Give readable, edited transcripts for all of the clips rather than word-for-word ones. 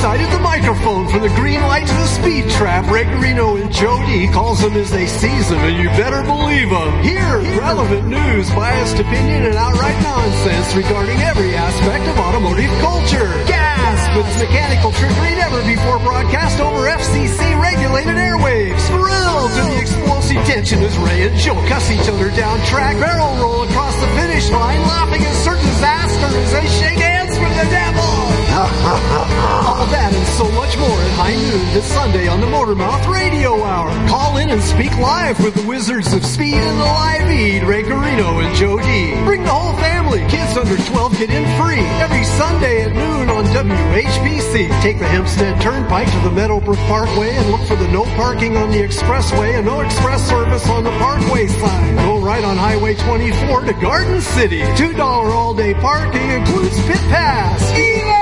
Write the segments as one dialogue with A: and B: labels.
A: side of the microphone, from the green light to the speed trap, Ray Guarino and Joe D calls them as they sees them, and you better believe them. Here, relevant news, biased opinion, and outright nonsense regarding every aspect of automotive culture. Gasp! With mechanical trickery never before broadcast over FCC-regulated airwaves. Thrilled to the explosive tension as Ray and Joe cuss each other down track, barrel roll across the finish line, laughing at certain disaster as they shake hands for the devil. All that and so much more at high noon this Sunday on the Motormouth Radio Hour. Call in and speak live with the Wizards of Speed and the Live Feed, Ray Guarino and Joe D. Bring the whole family. Kids under 12 get in free every Sunday at noon on WHPC. Take the Hempstead Turnpike to the Meadowbrook Parkway and look for the no parking on the expressway and no express service on the Parkway sign. Go right on Highway 24 to Garden City. $2 all-day parking includes pit pass. Yeah!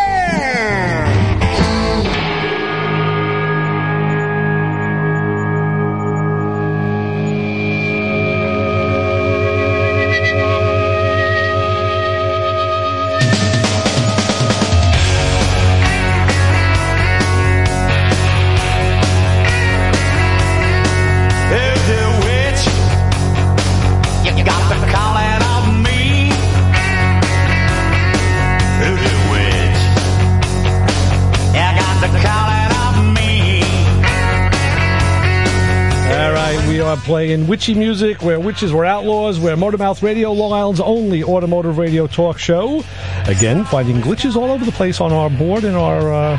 B: Playing witchy music, where witches were outlaws, where Motormouth Radio, Long Island's only automotive radio talk show. Again, finding glitches all over the place on our board and our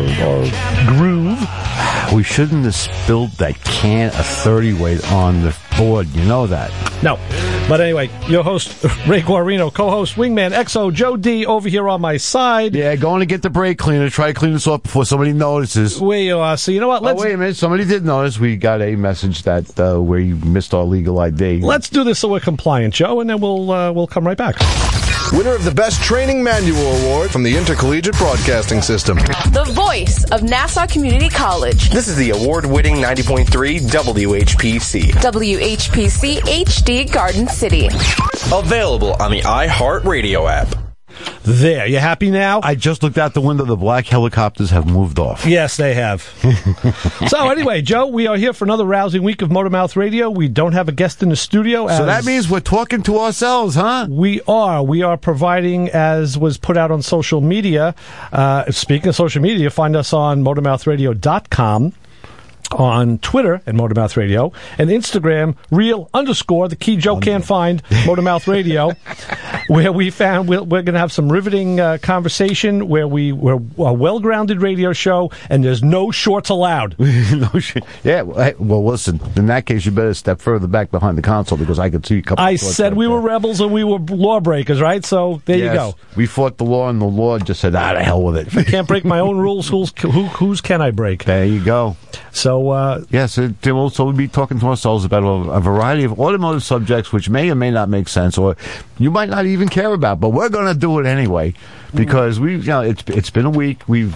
B: groove.
C: We shouldn't have spilled that can of 30 weight on the board. You know that.
B: No. But anyway, your host, Ray Guarino, co-host, Wingman XO, Joe D, over here on my side.
C: Yeah, going to get the brake cleaner. Try to clean this off before somebody notices.
B: We are. So you know what?
C: Wait a minute. Somebody did notice. We got a message that where you missed our legal ID.
B: Let's do this so we're compliant, Joe, and then we'll come right back.
D: Winner of the Best Training Manual Award from the Intercollegiate Broadcasting System.
E: The voice of Nassau Community College.
F: This is the award-winning 90.3 WHPC.
E: WHPC HD Garden City.
F: Available on the iHeartRadio app.
B: There, you happy now?
C: I just looked out the window. The black helicopters have moved off.
B: Yes, they have. So anyway, Joe, we are here for another rousing week of Motormouth Radio. We don't have a guest in the studio.
C: So that means we're talking to ourselves, huh?
B: We are. We are providing, as was put out on social media. Speaking of social media, find us on motormouthradio.com. On Twitter at Motormouth Radio, and Instagram, _the key Joe can't find, Motormouth Radio, where we found we're going to have some riveting conversation, where we're a well-grounded radio show, and there's no shorts allowed.
C: Yeah, well, listen, in that case, you better step further back behind the console, because I could see a couple of shorts. I
B: said we were rebels and we were lawbreakers, right? So there you go.
C: We fought the law, and the law just said, the hell with it.
B: If I can't break my own rules, whose can I break?
C: There you go.
B: So,
C: yes, we'll be talking to ourselves about a variety of automotive subjects which may or may not make sense, or you might not even care about, but we're going to do it anyway, because it's been a week. We've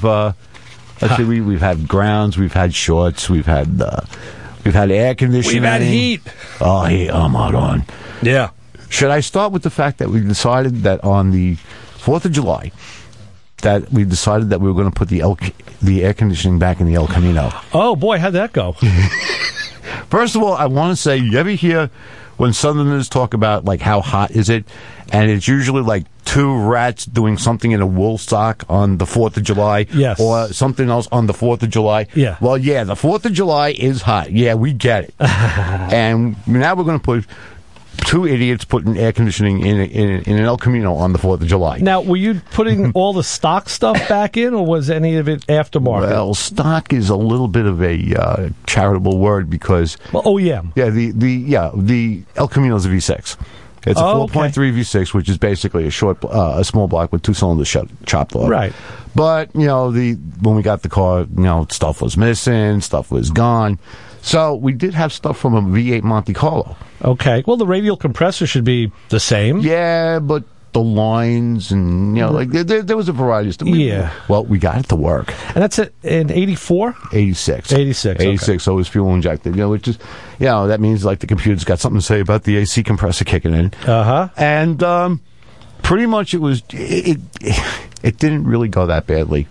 C: had grounds, we've had shorts, we've had air conditioning.
B: We've had heat.
C: Oh, I'm out on.
B: Yeah.
C: Should I start with the fact that we decided that on the 4th of July, that we decided that we were going to put the air conditioning back in the El Camino?
B: Oh, boy, how'd that go?
C: First of all, I want to say, you ever hear when Southerners talk about, like, how hot is it? And it's usually, like, two rats doing something in a wool sock on the 4th of July.
B: Yes.
C: Or something else on the 4th of July.
B: Yeah.
C: Well, yeah, the 4th of July is hot. Yeah, we get it. And now we're going to put two idiots putting air conditioning in an El Camino on the 4th of July.
B: Now, were you putting all the stock stuff back in, or was any of it aftermarket?
C: Well, stock is a little bit of a charitable word, because
B: OEM.
C: Yeah, the El Camino is a V6. It's a 4.3 V6, which is basically a small block with two cylinders chopped off.
B: Right.
C: But when we got the car, stuff was missing, stuff was gone. So we did have stuff from a V8 Monte Carlo.
B: Okay. Well, the radial compressor should be the same.
C: Yeah, but the lines and, there was a variety of stuff.
B: Yeah.
C: Well, we got it to work.
B: And that's in 84?
C: 86.
B: 86, okay.
C: So it was fuel injected, which is, that means, like, the computer's got something to say about the AC compressor kicking in.
B: Uh-huh.
C: And pretty much it didn't really go that badly.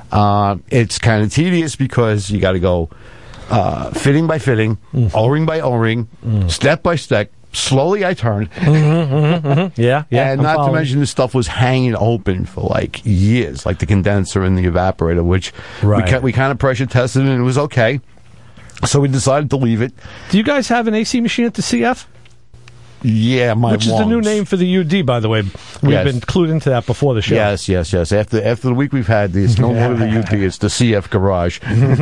C: It's kind of tedious because you got to go fitting by fitting, O-ring by O-ring, step by step. Slowly I turned.
B: Yeah.
C: And not to mention this stuff was hanging open for like years, like the condenser and the evaporator, which we kind of pressure tested and it was okay. So we decided to leave it.
B: Do you guys have an AC machine at the CF?
C: Yeah,
B: which is the new name for the UD, by the way. We've been clued into that before the show.
C: Yes. After the week we've had, it's no longer the UD, it's the CF Garage.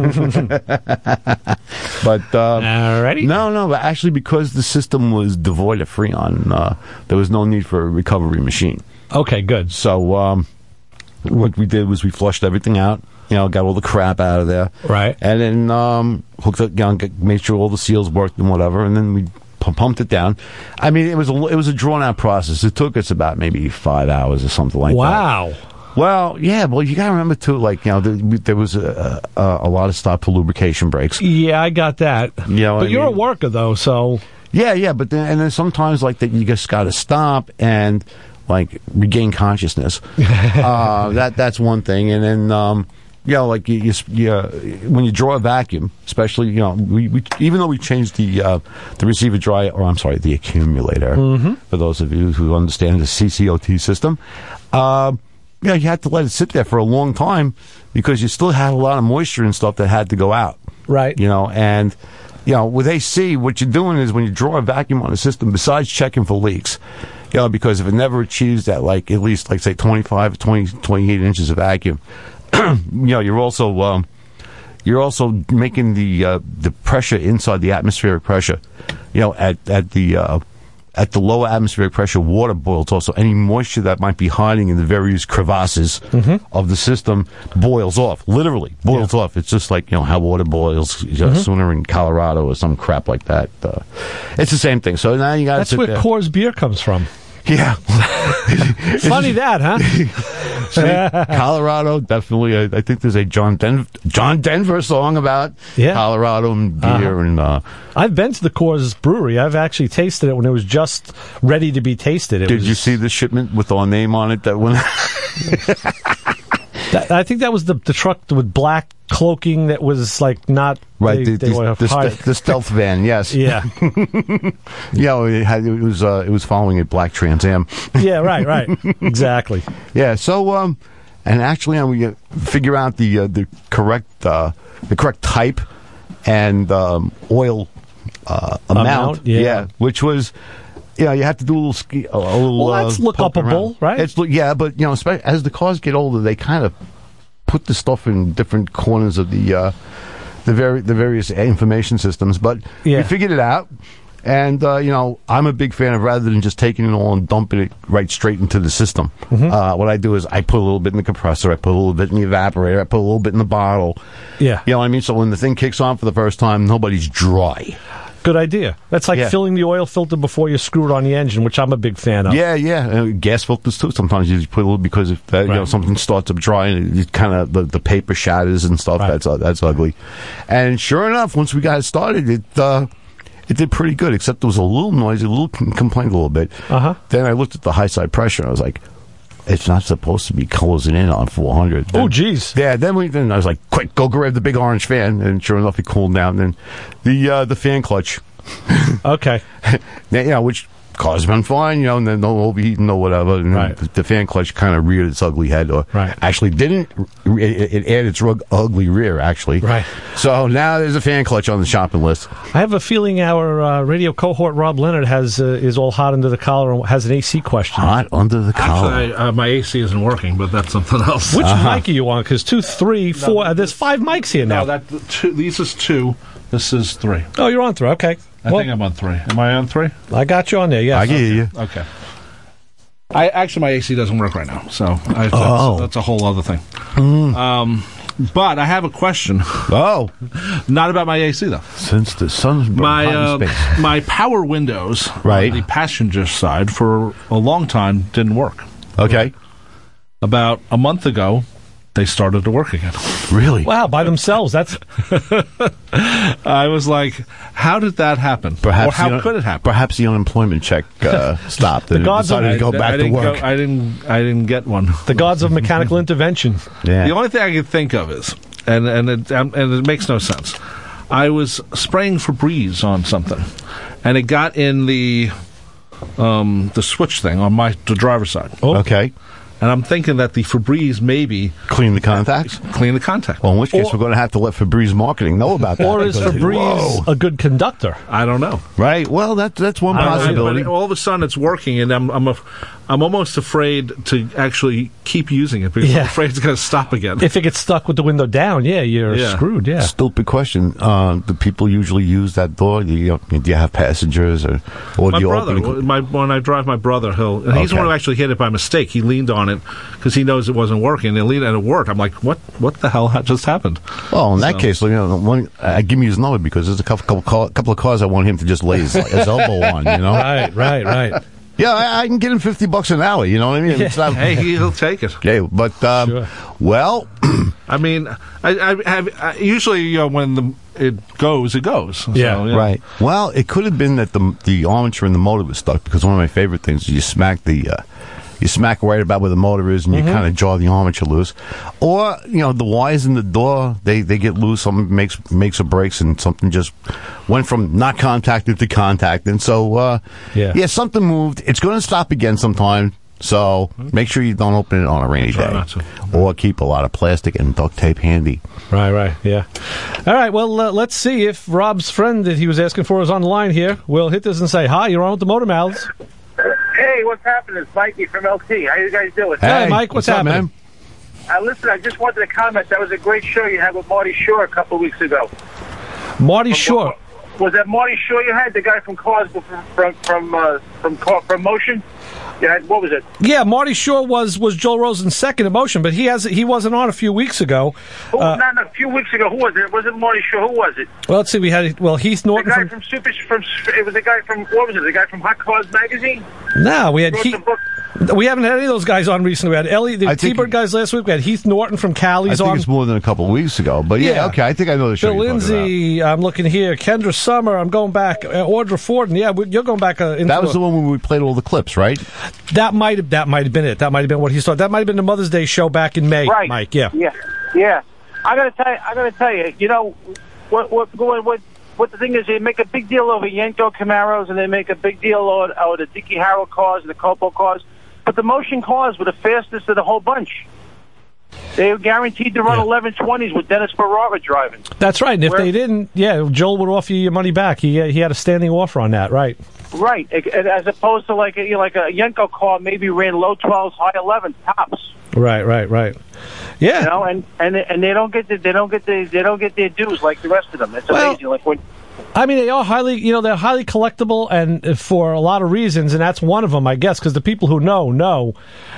C: But
B: alrighty.
C: No, but actually because the system was devoid of Freon, there was no need for a recovery machine.
B: Okay, good.
C: So what we did was we flushed everything out. Got all the crap out of there.
B: Right.
C: And then hooked up, made sure all the seals worked and whatever, and then we pumped it down. I mean, it was a drawn out process. It took us about maybe 5 hours or something like that.
B: Wow.
C: Well, yeah. Well, you got to remember too. Like there was a lot of stop for lubrication breaks.
B: Yeah, I got that. But you're a worker though, so
C: yeah. But then sometimes like that, you just got to stop and like regain consciousness. That's one thing, and then. Like you, when you draw a vacuum, especially, we even though we changed the receiver dry, or I'm sorry, the accumulator, for those of you who understand the CCOT system, you had to let it sit there for a long time because you still had a lot of moisture and stuff that had to go out.
B: Right.
C: And with AC, what you're doing is when you draw a vacuum on a system, besides checking for leaks, because if it never achieves that, like at least like say 25 or 28 inches of vacuum. You're also making the pressure inside the atmospheric pressure. At the lower atmospheric pressure, water boils. Also, any moisture that might be hiding in the various crevasses of the system boils off. Literally boils off. It's just like how water boils sooner in Colorado or some crap like that. It's the same thing. So now you got.
B: That's where Coors beer comes from.
C: Yeah.
B: Funny that, huh?
C: See, Colorado, definitely. I think there's a John Denver song about Colorado and beer. And
B: I've been to the Coors Brewery. I've actually tasted it when it was just ready to be tasted.
C: Did you see the shipment with our name on it that went?
B: I think that was the truck with black cloaking that was like not
C: right. The stealth van, yes.
B: Yeah.
C: It was following a black Trans Am.
B: Yeah, right, exactly.
C: Yeah. So, and actually, we figure out the correct type and oil amount.
B: Yeah,
C: which was. You have to do a little.
B: Well, that's look-upable, right?
C: But especially as the cars get older, they kind of put the stuff in different corners of the various information systems. But we figured it out, and I'm a big fan of rather than just taking it all and dumping it right straight into the system. What I do is I put a little bit in the compressor, I put a little bit in the evaporator, I put a little bit in the bottle.
B: Yeah,
C: you know what I mean. So when the thing kicks on for the first time, nobody's dry.
B: Good idea. That's like filling the oil filter before you screw it on the engine, which I'm a big fan of.
C: Yeah. Gas filters too. Sometimes you just put a little because if something starts up dry and it kind of the paper shatters and stuff. Right. That's ugly. And sure enough, once we got it started, it did pretty good. Except there was a little noisy, a little complained a little bit. Then I looked at the high side pressure and I was like, it's not supposed to be closing in on 400.
B: Oh, geez.
C: Yeah, then I was like, quick, go grab the big orange fan. And sure enough, it cooled down. Then the fan clutch.
B: Okay.
C: Which car's been fine, and then no overheating or whatever. And the fan clutch kind of reared its ugly head, or actually didn't. It aired its ugly rear, actually.
B: Right.
C: So now there's a fan clutch on the shopping list.
B: I have a feeling our radio cohort Rob Leonard is all hot under the collar and has an AC question.
C: Hot under the collar.
G: Actually, my AC isn't working, but that's something else.
B: Which mic are you on? Because 2, 3, 4. There's 5 mics here now.
G: No, these is 2. This is 3.
B: Oh, you're on 3. Okay.
G: I think I'm on 3. Am I on 3?
B: I got you on there, yes.
C: I hear you.
G: Okay. Actually, my AC doesn't work right now, so that's a whole other thing. But I have a question.
C: Oh.
G: Not about my AC, though.
C: Since the sun's hot in space.
G: My power windows on the passenger side for a long time didn't work.
C: Okay.
G: About a month ago, they started to work again.
C: Really?
B: Wow, by themselves. That's
G: I was like, how did that happen? Or how could it happen?
C: Perhaps the unemployment check stopped and
B: gods of-
C: decided to go back to work.
G: I didn't get one.
B: the gods of mechanical intervention.
C: Yeah.
G: The only thing I can think of is, and it makes no sense. I was spraying Febreze on something, and it got in the switch thing on the driver's side.
C: Okay.
G: And I'm thinking that the Febreze maybe
C: Clean the contacts?
G: clean the contact.
C: Well, in which case we're going to have to let Febreze Marketing know about that.
B: Or is
C: because-
B: Febreze
C: Whoa.
B: a good conductor?
G: I don't know.
C: Right. Well, that's one possibility.
G: But all of a sudden it's working, and I'm almost afraid to actually keep using it because
B: Yeah.
G: I'm afraid it's going to stop again.
B: If it gets stuck with the window down, you're screwed. Yeah.
C: Stupid question. Do people usually use that door? Do you have passengers, or
G: My
C: do you
G: brother,
C: open it?
G: when I drive my brother, he's the one who actually hit it by mistake. He leaned on it because he knows it wasn't working. And it worked. I'm like, what the hell just happened?
C: Well, in that case, give me his number because there's a couple of cars I want him to just lay his elbow on.
B: Right.
C: Yeah, I can get him $50 an hour. You know what I mean? It's not,
G: Hey, he'll take it.
C: okay, but
B: Sure.
C: well,
G: I mean, I usually when it goes, it goes. So,
B: Yeah.
C: right. Well, it could have been that the armature in the motor was stuck because one of my favorite things is you smack right about where the motor is and you kind of jar the armature loose, or the wires in the door they get loose. Something makes or breaks, and something just went from not contacted to contacted. And so something moved. It's going to stop again sometime. So make sure you don't open it on a rainy
G: Try
C: day,
G: not to.
C: or keep a lot of plastic and duct tape handy.
B: Right, yeah. All right, well, let's see if Rob's friend that he was asking for is on the line here. We'll hit this and say, hi, you're on with the Motor Mouths.
H: Hey, what's happening? It's Mikey from LT. How you guys doing?
B: Hey, Mike, what's
C: up,
B: happening?
C: man?
H: Listen, I just wanted to comment. That was a great show you had with Marty Shore a couple of weeks ago.
B: Marty Shore.
H: Was that Marty Shore you had? The guy from Cars from Motion? You had, what was it?
B: Yeah, Marty Shore was Joel Rosen's second Emotion, but he wasn't on a few weeks ago.
H: Not a few weeks ago. Who was it? Was it Marty Shore? Who was it?
B: Well, let's see. We had Heath
H: The
B: Norton
H: guy
B: from.
H: from it was the guy from, what was it? The guy from Hot Cars Magazine?
B: No, we had
H: Wrote the book.
B: We haven't had any of those guys on recently. We had the T-Bird guys last week. We had Heath Norton from Cali's
C: I think
B: on.
C: it's more than a couple of weeks ago, but yeah, okay. I think I know the show.
B: Bill
C: you're talking
B: Lindsay, I'm looking here. Kendra Summer, I'm going back. Audra Forden, you're going back. Into
C: that was the one where we played all the clips, right?
B: That might have been it. That might have been what he saw. That might have been the Mother's Day show back in May,
H: Right.
B: Mike. Yeah.
H: I gotta tell you. What the thing is, they make a big deal over Yenko Camaros, and they make a big deal out of Dickie Harrow cars and the Copo cars. But the Motion cars were the fastest of the whole bunch. They were guaranteed to run 1120s with Dennis Ferrara driving.
B: That's right. And if they didn't, Joel would offer you your money back. He had a standing offer on that, right?
H: Right, as opposed to like a Yenko car maybe ran low 12s, high 11s tops.
B: Right. Yeah.
H: And they don't get their dues like the rest of them. It's amazing. Like when.
B: I mean, they are they're highly collectible, and for a lot of reasons, and that's one of them, I guess, because the people who know.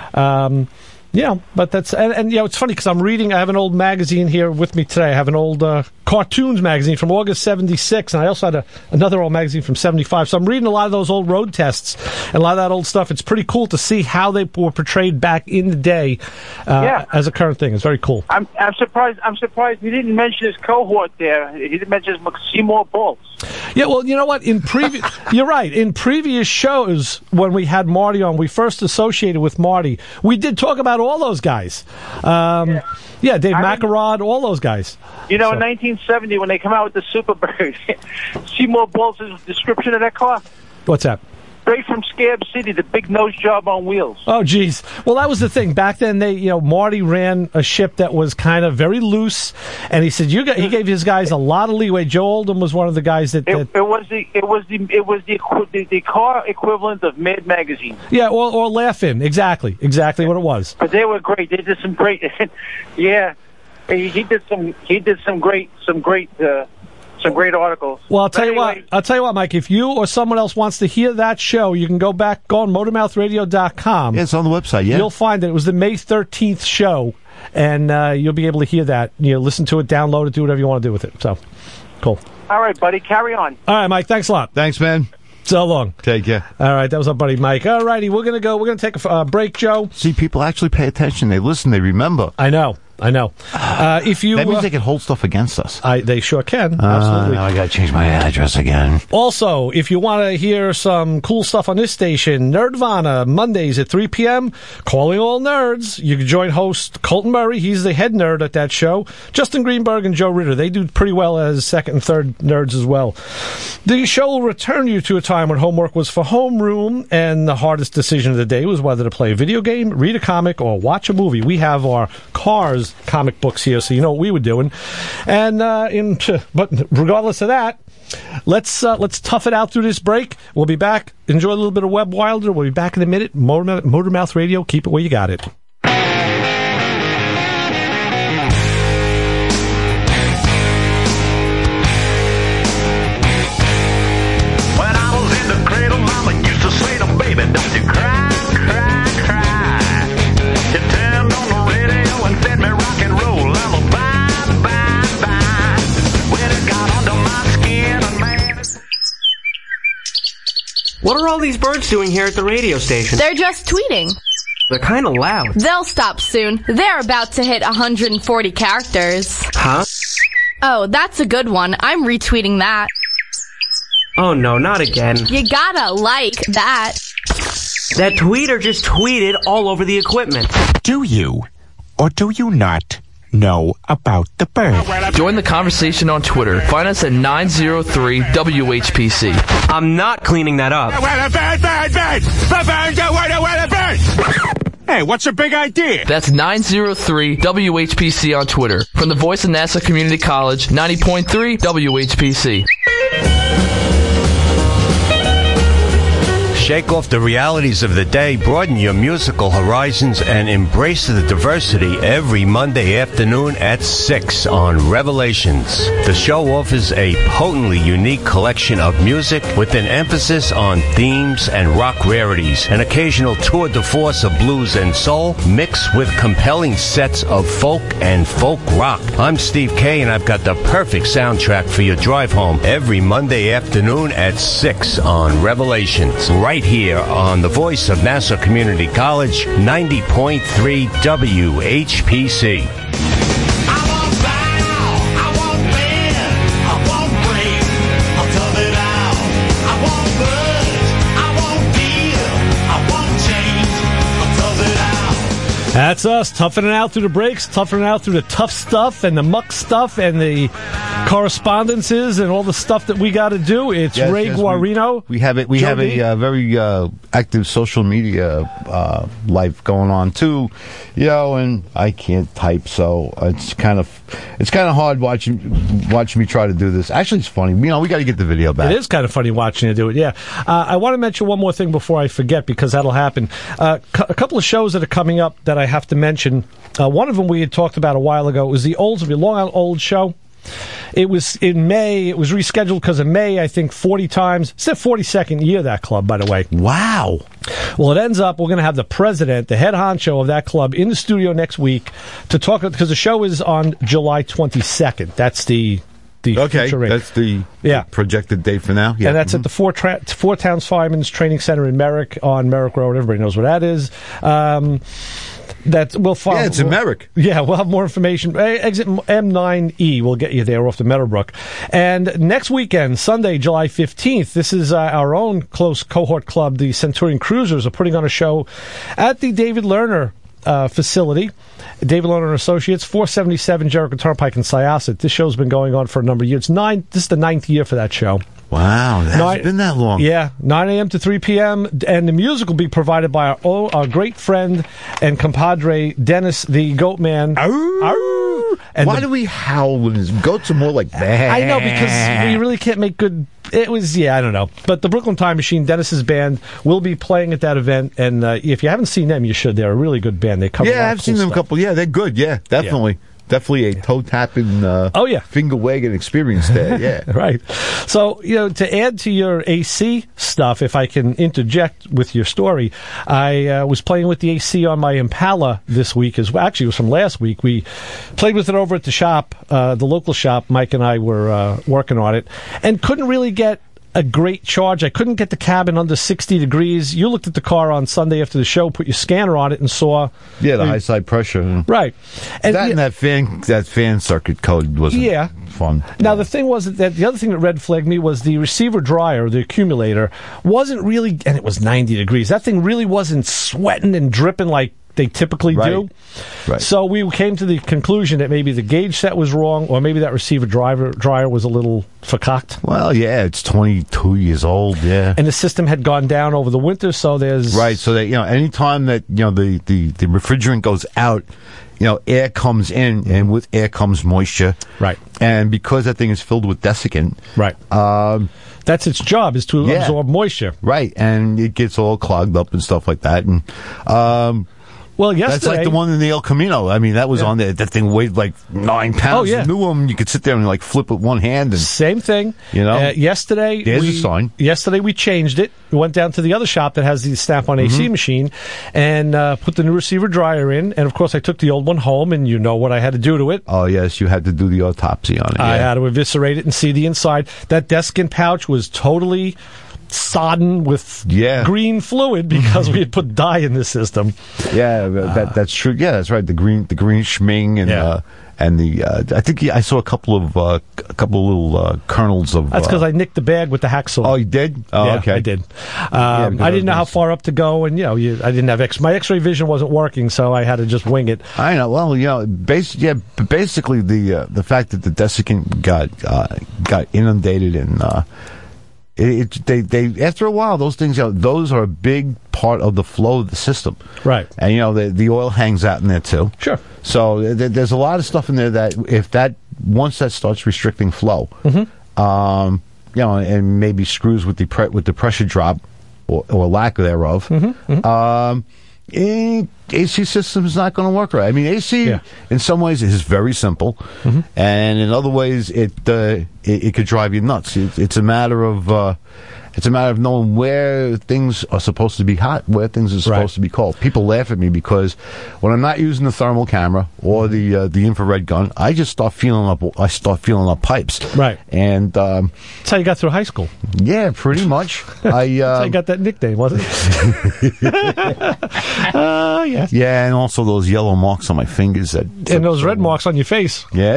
B: But that's and it's funny because I'm reading. I have an old magazine here with me today. I have an old cartoons magazine from August '76, and I also had another old magazine from '75. So I'm reading a lot of those old road tests and a lot of that old stuff. It's pretty cool to see how they were portrayed back in the day as a current thing. It's very cool.
H: I'm surprised. He didn't mention his cohort there. He didn't mention Seymour Bolts.
B: Yeah, well, you know what? You're right. In previous shows, when we had Marty on, we first associated with Marty. We did talk about all those guys. Dave McElrod, all those guys.
H: In 1970, when they come out with the Superbird, Seymour Bolts' description of that car.
B: What's that?
H: Straight from Scab City, the big nose job on wheels.
B: Oh, geez. Well, that was the thing. Back then, Marty ran a ship that was kind of very loose, and he said he gave his guys a lot of leeway. Joe Oldham was one of the guys that.
H: It was the car equivalent of Mad Magazine.
B: Yeah, or Laugh-In. Exactly what it was.
H: But they were great. They did some great. Yeah, he did some great articles.
B: Well, I'll tell you what, Mike. If you or someone else wants to hear that show, you can go on motormouthradio.com.
C: Yeah, it's on the website. Yeah,
B: you'll find it. It was the May 13th show, and you'll be able to hear that. Listen to it, download it, do whatever you want to do with it. So, cool.
H: All right, buddy. Carry on.
B: All right, Mike. Thanks a lot.
C: Thanks, man.
B: So long.
C: Take care.
B: All right, that was our buddy Mike. All righty, we're gonna take a break, Joe.
C: See, people actually pay attention. They listen. They remember.
B: I know. I know. If you
C: That means they can hold stuff against us.
B: they sure can. Absolutely.
C: Now I got to change my address again.
B: Also, if you want to hear some cool stuff on this station, Nerdvana, Mondays at 3 p.m., calling all nerds. You can join host Colton Murray. He's the head nerd at that show. Justin Greenberg and Joe Ritter. They do pretty well as second and third nerds as well. The show will return you to a time when homework was for homeroom, and the hardest decision of the day was whether to play a video game, read a comic, or watch a movie. We have our Cars comic books here, so you know what we were doing. And but regardless of that, let's tough it out through this break. We'll be back. Enjoy a little bit of Web Wilder. We'll be back in a minute. Motormouth Radio. Keep it where you got it.
I: When I was in the cradle, Mama used to say to baby, don't you cry, cry, cry. She turned on the radio and fed me rock and roll. I'm a bye, bye, bye. When it got under my skin, and man.
J: What are all these birds doing here at the radio station?
E: They're just tweeting.
J: They're kind of loud.
E: They'll stop soon. They're about to hit 140 characters.
J: Huh?
E: Oh, that's a good one. I'm retweeting that.
J: Oh no, not again.
E: You gotta like that.
J: That tweeter just tweeted all over the equipment.
K: Do you, or do you not, know about the bird?
L: Join the conversation on Twitter. Find us at 903-WHPC.
J: I'm not cleaning that up.
K: Hey, what's your big idea?
L: That's 903-WHPC on Twitter. From the voice of Nassau Community College, 90.3 WHPC.
M: Shake off the realities of the day, broaden your musical horizons, and embrace the diversity every Monday afternoon at 6 on Revelations. The show offers a potently unique collection of music with an emphasis on themes and rock rarities, an occasional tour de force of blues and soul, mixed with compelling sets of folk and folk rock. I'm Steve Kay, and I've got the perfect soundtrack for your drive home every Monday afternoon at 6 on Revelations, right here on the voice of Nassau Community College, 90.3 WHPC.
B: That's us, toughing it out through the breaks, toughing it out through the tough stuff and the muck stuff and the correspondences and all the stuff that we got to do. It's Ray Guarino.
C: We have it. We have a very active social media life going on too, and I can't type, so it's kind of hard watching me try to do this. Actually, it's funny. We got to get the video back.
B: It is kind of funny watching you do it. Yeah. I want to mention one more thing before I forget, because that'll happen. A couple of shows that are coming up that I have to mention. One of them we had talked about a while ago. It was the Long Island Old show. It was in May. It was rescheduled because of May, I think, 40 times. It's their 42nd year, that club, by the way.
C: Wow.
B: Well, it ends up we're going to have the president, the head honcho of that club, in the studio next week to talk, because the show is on July 22nd. That's the feature.
C: That's the projected date for now. Yeah.
B: And that's at the Four Towns Firemen's Training Center in Merrick on Merrick Road. Everybody knows where that is. That we'll follow.
C: Yeah, it's in Merrick.
B: Yeah, we'll have more information. Exit M9E will get you there off the Meadowbrook. And next weekend, Sunday, July 15th, this is our own close cohort club, the Centurion Cruisers, are putting on a show at the David Lerner facility. David Lerner Associates, 477 Jericho Turnpike in Syosset. This show's been going on for a number of years. This is the 9th year for that show.
C: Wow, that's been that long.
B: Yeah, 9 a.m. to 3 p.m. And the music will be provided by our great friend and compadre, Dennis the Goat Man.
C: And why do we howl when his goats are more like that?
B: I know, because we really can't make good... It was, I don't know. But the Brooklyn Time Machine, Dennis's band, will be playing at that event. And if you haven't seen them, you should. They're a really good band. They cover
C: I've seen them a couple. Yeah, they're good. Yeah, definitely. Yeah. Definitely a toe-tapping, finger-wagging experience there, yeah.
B: Right. So, to add to your AC stuff, if I can interject with your story, I was playing with the AC on my Impala this week. Actually, it was from last week. We played with it over at the shop, the local shop. Mike and I were working on it, and couldn't really get a great charge. I couldn't get the cabin under 60 degrees. You looked at the car on Sunday after the show, put your scanner on it, and saw
C: the high side pressure.
B: Right,
C: and that fan circuit code wasn't fun.
B: Now the thing was that the other thing that red flagged me was the receiver dryer, the accumulator, wasn't really, and it was 90 degrees. That thing really wasn't sweating and dripping like they typically do.
C: Right.
B: So we came to the conclusion that maybe the gauge set was wrong, or maybe that receiver dryer was a little vercocked.
C: Well, yeah, it's 22 years old,
B: and the system had gone down over the winter, so there's
C: so that anytime that the refrigerant goes out, air comes in, and with air comes moisture,
B: right?
C: And because that thing is filled with desiccant,
B: right? That's its job, is to absorb moisture,
C: right? And it gets all clogged up and stuff like that, and
B: well, yesterday...
C: That's like the one in the El Camino. I mean, that was on there. That thing weighed like 9 pounds.
B: Oh, yeah.
C: New one, you could sit there and like flip with one hand. And,
B: same thing. Yesterday...
C: There's a sign.
B: Yesterday we changed it. We went down to the other shop that has the Snap-on AC machine and put the new receiver dryer in. And, of course, I took the old one home, and you know what I had to do to it.
C: Oh, yes, you had to do the autopsy on it.
B: I had to eviscerate it and see the inside. That desiccant pouch was totally... sodden with green fluid because we had put dye in the system.
C: That's true. Yeah, that's right. The green schming and the I think I saw a couple of little kernels of.
B: That's because I nicked the bag with the hacksaw.
C: Oh, you did? Oh, okay.
B: I did. I didn't know how far up to go, and I didn't have my X-ray vision wasn't working, so I had to just wing it.
C: I know. Well, basically the fact that the desiccant got inundated and. They after a while, those things, those are a big part of the flow of the system,
B: right?
C: And the oil hangs out in there too.
B: Sure.
C: So there's a lot of stuff in there that once that starts restricting flow, and maybe screws with the pressure drop or lack thereof, AC system is not going to work right. I mean, AC in some ways is very simple, and in other ways it could drive you nuts. It's a matter of knowing where things are supposed to be hot, where things are supposed to be cold. People laugh at me because when I'm not using the thermal camera or the infrared gun, I just start feeling up pipes.
B: Right,
C: and
B: that's how you got through high school.
C: Yeah, pretty much.
B: That's how you got that nickname, wasn't it? Yes.
C: Yeah, and also those yellow marks on my fingers and
B: those red marks on your face.
C: Yeah.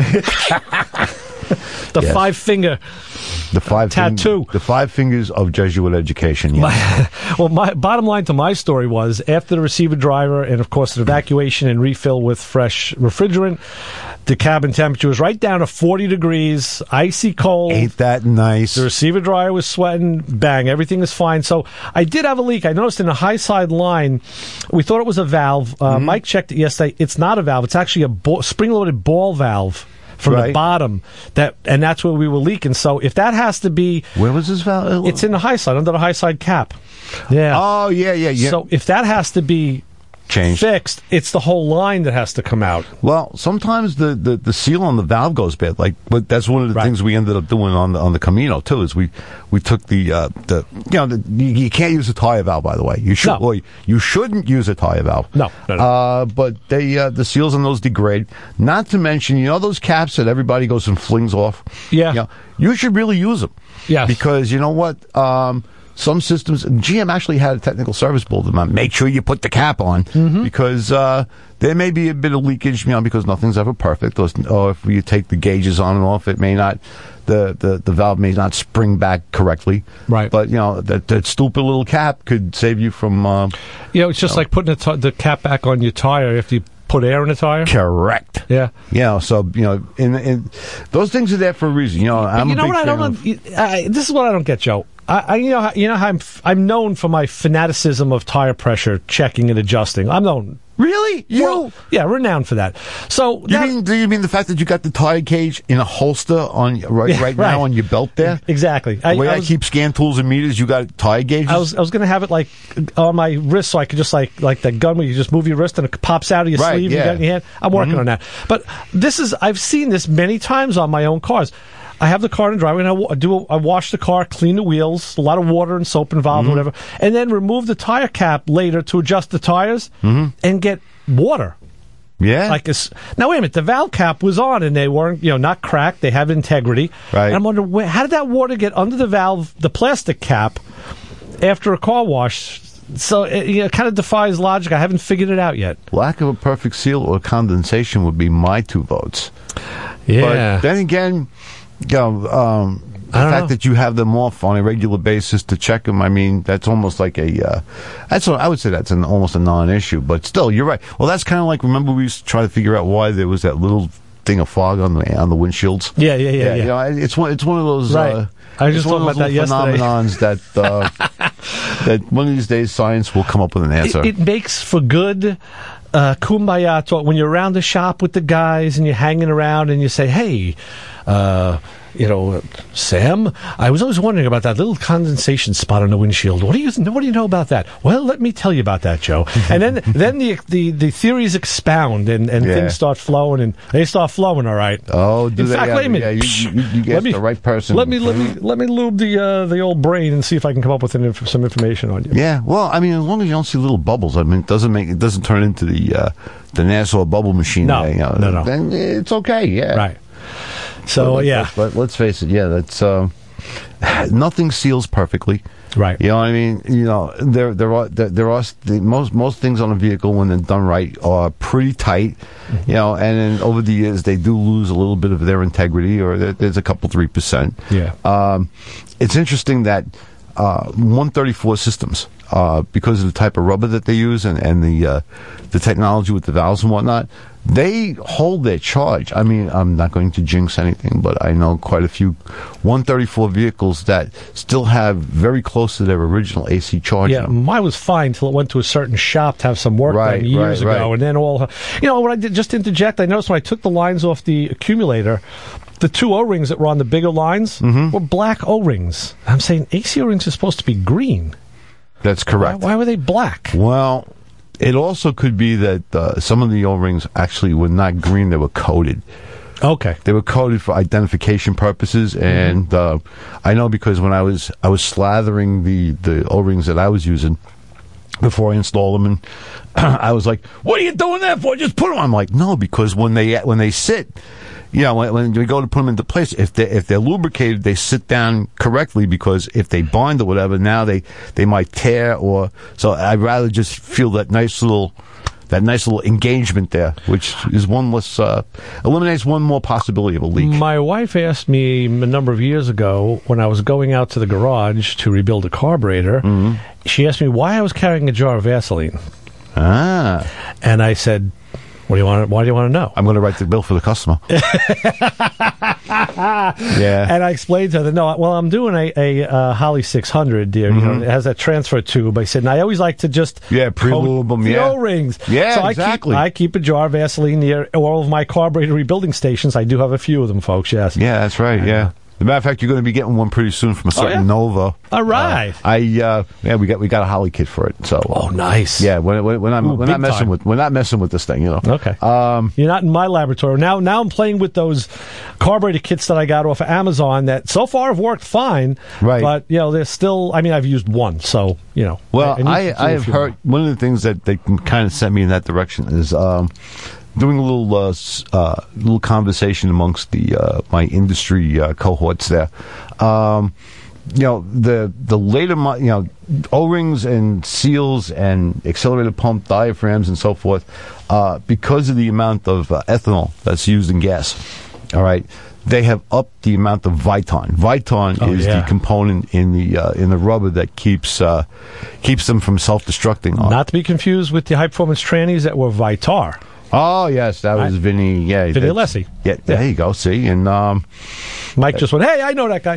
B: The 5-finger tattoo.
C: The 5 fingers of Jesuit education. Yeah.
B: My bottom line to my story was after the receiver driver and, of course, the evacuation and refill with fresh refrigerant, the cabin temperature was right down to 40 degrees, icy cold.
C: Ain't that nice?
B: The receiver dryer was sweating. Bang, everything is fine. So I did have a leak. I noticed in the high side line, we thought it was a valve. Mike checked it yesterday. It's not a valve. It's actually a spring-loaded ball valve. From the bottom, and that's where we were leaking. So if that has to be,
C: where was this valve?
B: It's in the high side, under the high side cap. Yeah.
C: Oh yeah.
B: So if that has to be fixed, it's the whole line that has to come out.
C: Well, sometimes the seal on the valve goes bad. But that's one of the things we ended up doing on the Camino too. Is we took you can't use a tire valve, by the way. You should you shouldn't use a tire valve.
B: No.
C: But the seals on those degrade. Not to mention, those caps that everybody goes and flings off.
B: Yeah.
C: You should really use them.
B: Yeah.
C: Because you know what. Some systems, GM actually had a technical service bulletin on. Make sure you put the cap on because there may be a bit of leakage, because nothing's ever perfect. Or if you take the gauges on and off, it may not, the valve may not spring back correctly.
B: Right.
C: But that stupid little cap could save you from.
B: It's just like putting the cap back on your tire after you put air in the tire.
C: Correct.
B: Yeah.
C: So in those things are there for a reason.
B: This is what I don't get, Joe. How I'm known for my fanaticism of tire pressure checking and adjusting. I'm known.
C: Really?
B: Renowned for that. So
C: do you mean the fact that you got the tire gauge in a holster on right now on your belt there?
B: Exactly.
C: I keep scan tools and meters. You got tire gauges.
B: I was going to have it like on my wrist, so I could just like that gun where you just move your wrist and it pops out of your sleeve. You got it in your hand. I'm working on that. But I've seen this many times on my own cars. I have the car in the driveway, and I wash the car, clean the wheels, a lot of water and soap involved, whatever, and then remove the tire cap later to adjust the tires and get water.
C: Yeah.
B: Now wait a minute, the valve cap was on and they weren't, not cracked. They have integrity.
C: Right.
B: And I'm wondering, how did that water get under the valve, the plastic cap, after a car wash? So it kind of defies logic. I haven't figured it out yet.
C: Lack of a perfect seal or condensation would be my 2 votes.
B: Yeah.
C: But then again, the fact that you have them off on a regular basis to check them, I mean, that's almost like I would say that's almost a non-issue. But still, you're right. Well, that's kind of like, remember we used to try to figure out why there was that little thing of fog on the windshields?
B: Yeah.
C: It's one of those.
B: Right. I was just talking about that yesterday.
C: Phenomenons that one of these days science will come up with an answer.
B: It makes for good kumbaya talk when you're around the shop with the guys and you're hanging around and you say, "Hey, Sam, I was always wondering about that little condensation spot on the windshield. What do you know about that?" "Well, let me tell you about that, Joe." And then the theories expound and things start flowing, and they start flowing. All right.
C: Oh,
B: in fact, wait a minute.
C: You get the right person.
B: Let me lube the old brain and see if I can come up with some information on you.
C: Yeah. Well, I mean, as long as you don't see little bubbles, I mean, it doesn't turn into the Nassau bubble machine.
B: No.
C: Then it's okay. Yeah.
B: Right. So
C: but let's face it. Yeah, that's nothing seals perfectly.
B: Right.
C: You know what I mean? There are most things on a vehicle when they're done right are pretty tight.
B: Mm-hmm.
C: And then over the years they do lose a little bit of their integrity, or there's a couple 3%.
B: Yeah.
C: It's interesting that 134 systems, because of the type of rubber that they use and the technology with the valves and whatnot, they hold their charge. I mean, I'm not going to jinx anything, but I know quite a few 134 vehicles that still have very close to their original AC charge.
B: Yeah, mine was fine until it went to a certain shop to have some work done years ago. And then what I did, just to interject, I noticed when I took the lines off the accumulator, the 2 O-rings that were on the bigger lines were black O-rings. I'm saying AC O-rings are supposed to be green.
C: That's correct.
B: Why were they black?
C: Well, it also could be that some of the O-rings actually were not green; they were coated.
B: Okay,
C: they were coated for identification purposes, and I know because when I was slathering the O-rings that I was using before I installed them, and I was like, "What are you doing that for? Just put them." I'm like, "No, because when they sit." When we go to put them into place, if they're lubricated, they sit down correctly, because if they bind or whatever, now they might tear, so I'd rather just feel that nice little engagement there, which is one less, eliminates one more possibility of a leak.
B: My wife asked me a number of years ago when I was going out to the garage to rebuild a carburetor, she asked me why I was carrying a jar of Vaseline. And I said, why do you want to know?
C: I'm going to write the bill for the customer. Yeah.
B: And I explained to her that, I'm doing a Holly 600, dear. It has that transfer tube. I said, and I always like to just
C: pre-lube them,
B: the O-rings.
C: Yeah,
B: so
C: exactly.
B: I keep a jar of Vaseline near all of my carburetor rebuilding stations. I do have a few of them, folks, yes.
C: Yeah, that's right, yeah. As a matter of fact, you're going to be getting one pretty soon from a certain Nova.
B: All right.
C: We got a Holly kit for it. So.
B: Nice.
C: Yeah, we're not messing with this thing,
B: Okay. You're not in my laboratory now. Now I'm playing with those carburetor kits that I got off of Amazon that so far have worked fine.
C: Right.
B: But there's still. I mean, I've used one, so
C: Well, I have heard one of the things that they can kind of send me in that direction is. Doing a little conversation amongst my industry cohorts there. The later O-rings and seals and accelerator pump diaphragms and so forth, because of the amount of ethanol that's used in gas. All right. They have upped the amount of Viton. Viton is the component in the rubber that keeps them from self-destructing.
B: Not to be confused with the high-performance trannies that were Vitar.
C: Oh, yes, that was Vinny. Yeah,
B: Vinny Alessi.
C: Yeah, there you go. See, and
B: Mike just went, "Hey, I know that guy."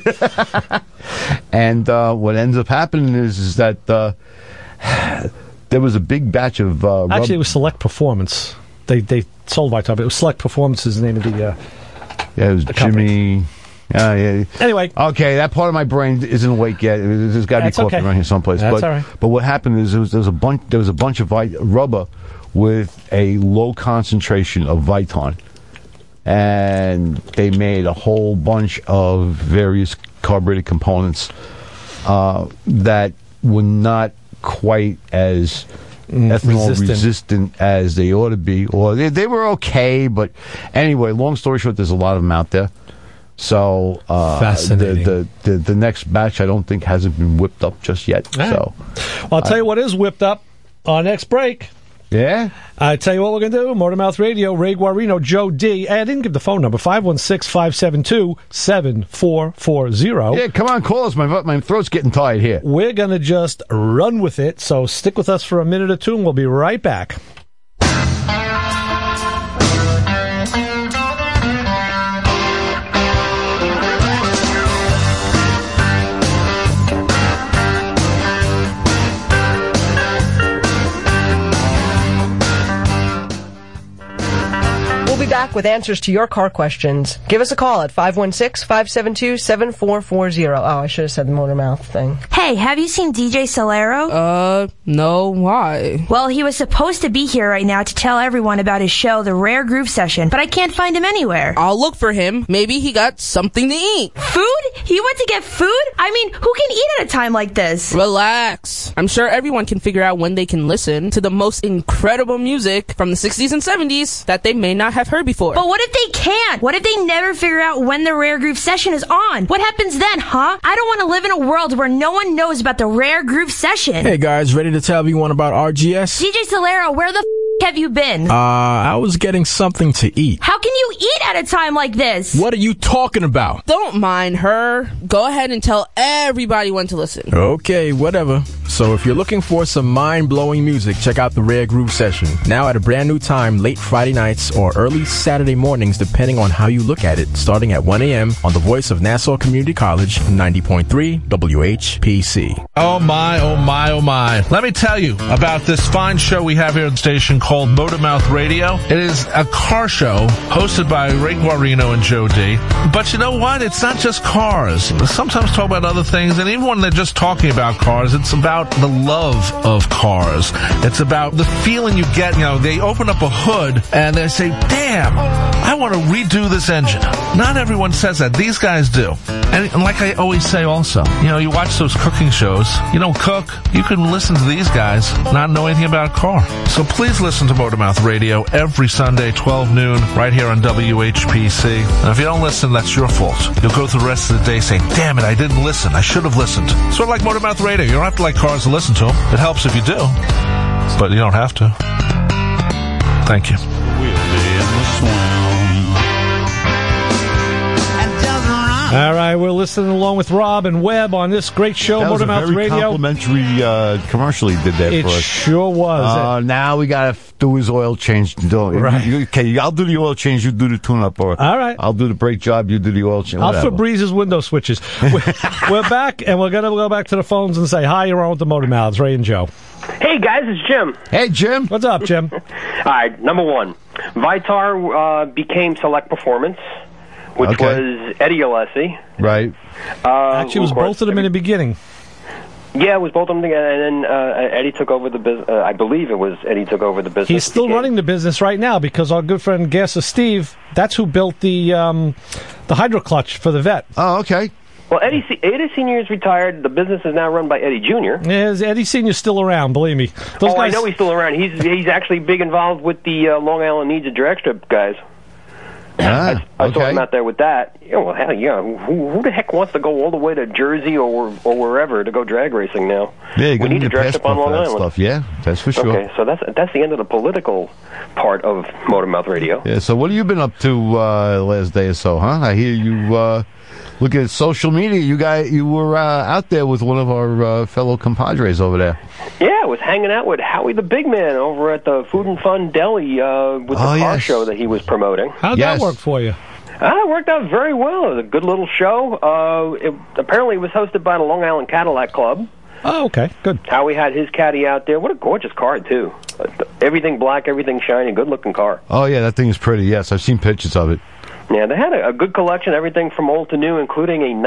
C: And what ends up happening is that there was a big batch of
B: actually, it was Select Performance. They sold Vitar, but it was Select Performance is the name of the.
C: It was Jimmy. Yeah.
B: Anyway,
C: okay, that part of my brain isn't awake yet. There's got to be coffee around here someplace.
B: That's all right.
C: But what happened is there was a bunch of rubber with a low concentration of Viton, and they made a whole bunch of various carburetor components that were not quite as ethanol resistant as they ought to be, or they were okay. But anyway, long story short, there's a lot of them out there. So
B: Fascinating.
C: The next batch, I don't think, hasn't been whipped up just yet.
B: Right.
C: So
B: I'll tell you what is whipped up. Our next break.
C: Yeah?
B: I tell you what we're going to do. Motormouth Radio, Ray Guarino, Joe D. I didn't give the phone number, 516-572-7440.
C: Yeah, come on, call us. My throat's getting tired here.
B: We're going to just run with it, so stick with us for a minute or two, and we'll be right back.
N: Back with answers to your car questions. Give us a call at 516-572-7440. Oh, I should have said the Motor Mouth thing.
O: Hey, have you seen DJ Solero?
P: No, why?
O: Well, he was supposed to be here right now to tell everyone about his show, The Rare Groove Session, but I can't find him anywhere.
P: I'll look for him. Maybe he got something to eat.
O: Food? He went to get food? I mean, who can eat at a time like this?
P: Relax. I'm sure everyone can figure out when they can listen to the most incredible music from the 60s and 70s that they may not have heard before.
O: But what if they can't? What if they never figure out when the Rare Groove Session is on? What happens then, huh? I don't want to live in a world where no one knows about the Rare Groove Session.
Q: Hey guys, ready to tell everyone about RGS?
O: DJ Solero, where the have you been?
Q: I was getting something to eat.
O: How can you eat at a time like this?
Q: What are you talking about?
P: Don't mind her. Go ahead and tell everybody when to listen.
Q: Okay, whatever. So if you're looking for some mind-blowing music, check out the Rare Groove Session. Now at a brand new time, late Friday nights or early Saturday mornings, depending on how you look at it, starting at 1 a.m. on the voice of Nassau Community College, 90.3 WHPC.
G: Oh my, oh my, oh my. Let me tell you about this fine show we have here at the station called Motormouth Radio. It is a car show hosted by Ray Guarino and Joe D. But you know what? It's not just cars. Sometimes talk about other things, and even when they're just talking about cars, it's about the love of cars. It's about the feeling you get. You know, they open up a hood and they say, damn, I want to redo this engine. Not everyone says that. These guys do. And like I always say also, you know, you watch those cooking shows, you don't cook, you can listen to these guys, not know anything about a car. So please listen to Motormouth Radio every Sunday, 12 noon, right here on WHPC. And if you don't listen, that's your fault. You'll go through the rest of the day saying, damn it, I didn't listen. I should have listened. Sort of like Motormouth Radio. You don't have to like cars to listen to them. It helps if you do, but you don't have to. Thank you.
B: All right, we're listening along with Rob and Webb on this great show, Motormouth Radio.
C: Complimentary commercial he did there for us.
B: It sure was.
C: Now we got to do his oil change.
B: Right.
C: Okay, I'll do the oil change, you do the tune-up. Or
B: all right.
C: I'll do the brake job, you do the oil change.
B: I'll Febreze window switches. We're back, and we're going to go back to the phones and say, hi, you're on with the Motormouths, Ray and Joe.
R: Hey, guys, it's Jim.
C: Hey, Jim.
B: What's up, Jim?
R: All right, number one, Vitar became Select Performance, which was Eddie Alessi.
C: Right.
B: Actually, it was both of them in the beginning.
R: Yeah, it was both of them together, and then Eddie took over the business. I believe it was Eddie took over the business.
B: He's still running the business right now because our good friend Gasser Steve, that's who built the hydro clutch for the Vet.
C: Oh, okay.
R: Well, Eddie Sr. is retired. The business is now run by Eddie Jr.
B: Yeah, Eddie Sr.'s still around, believe me. Those guys...
R: I know he's still around. He's actually big involved with the Long Island Needs a Drag Strip guys. I saw him out there with that. Yeah, well, hell yeah. Who the heck wants to go all the way to Jersey or wherever to go drag racing now?
C: Yeah,
R: we need a drag strip on Long Island.
C: Stuff. Yeah, that's for sure.
R: Okay, so that's the end of the political part of Motormouth Radio.
C: Yeah, so what have you been up to last day or so, huh? I hear you look at social media. You were out there with one of our fellow compadres over there.
R: Yeah, I was hanging out with Howie the Big Man over at the Food and Fun Deli with the car show that he was promoting.
B: How'd that work for you?
R: It worked out very well. It was a good little show. It apparently was hosted by the Long Island Cadillac Club.
B: Oh, okay, good.
R: Howie had his caddy out there. What a gorgeous car, too. Everything black, everything shiny, good-looking car.
C: Oh, yeah, that thing is pretty. Yes, I've seen pictures of it.
R: Yeah, they had a good collection, everything from old to new, including a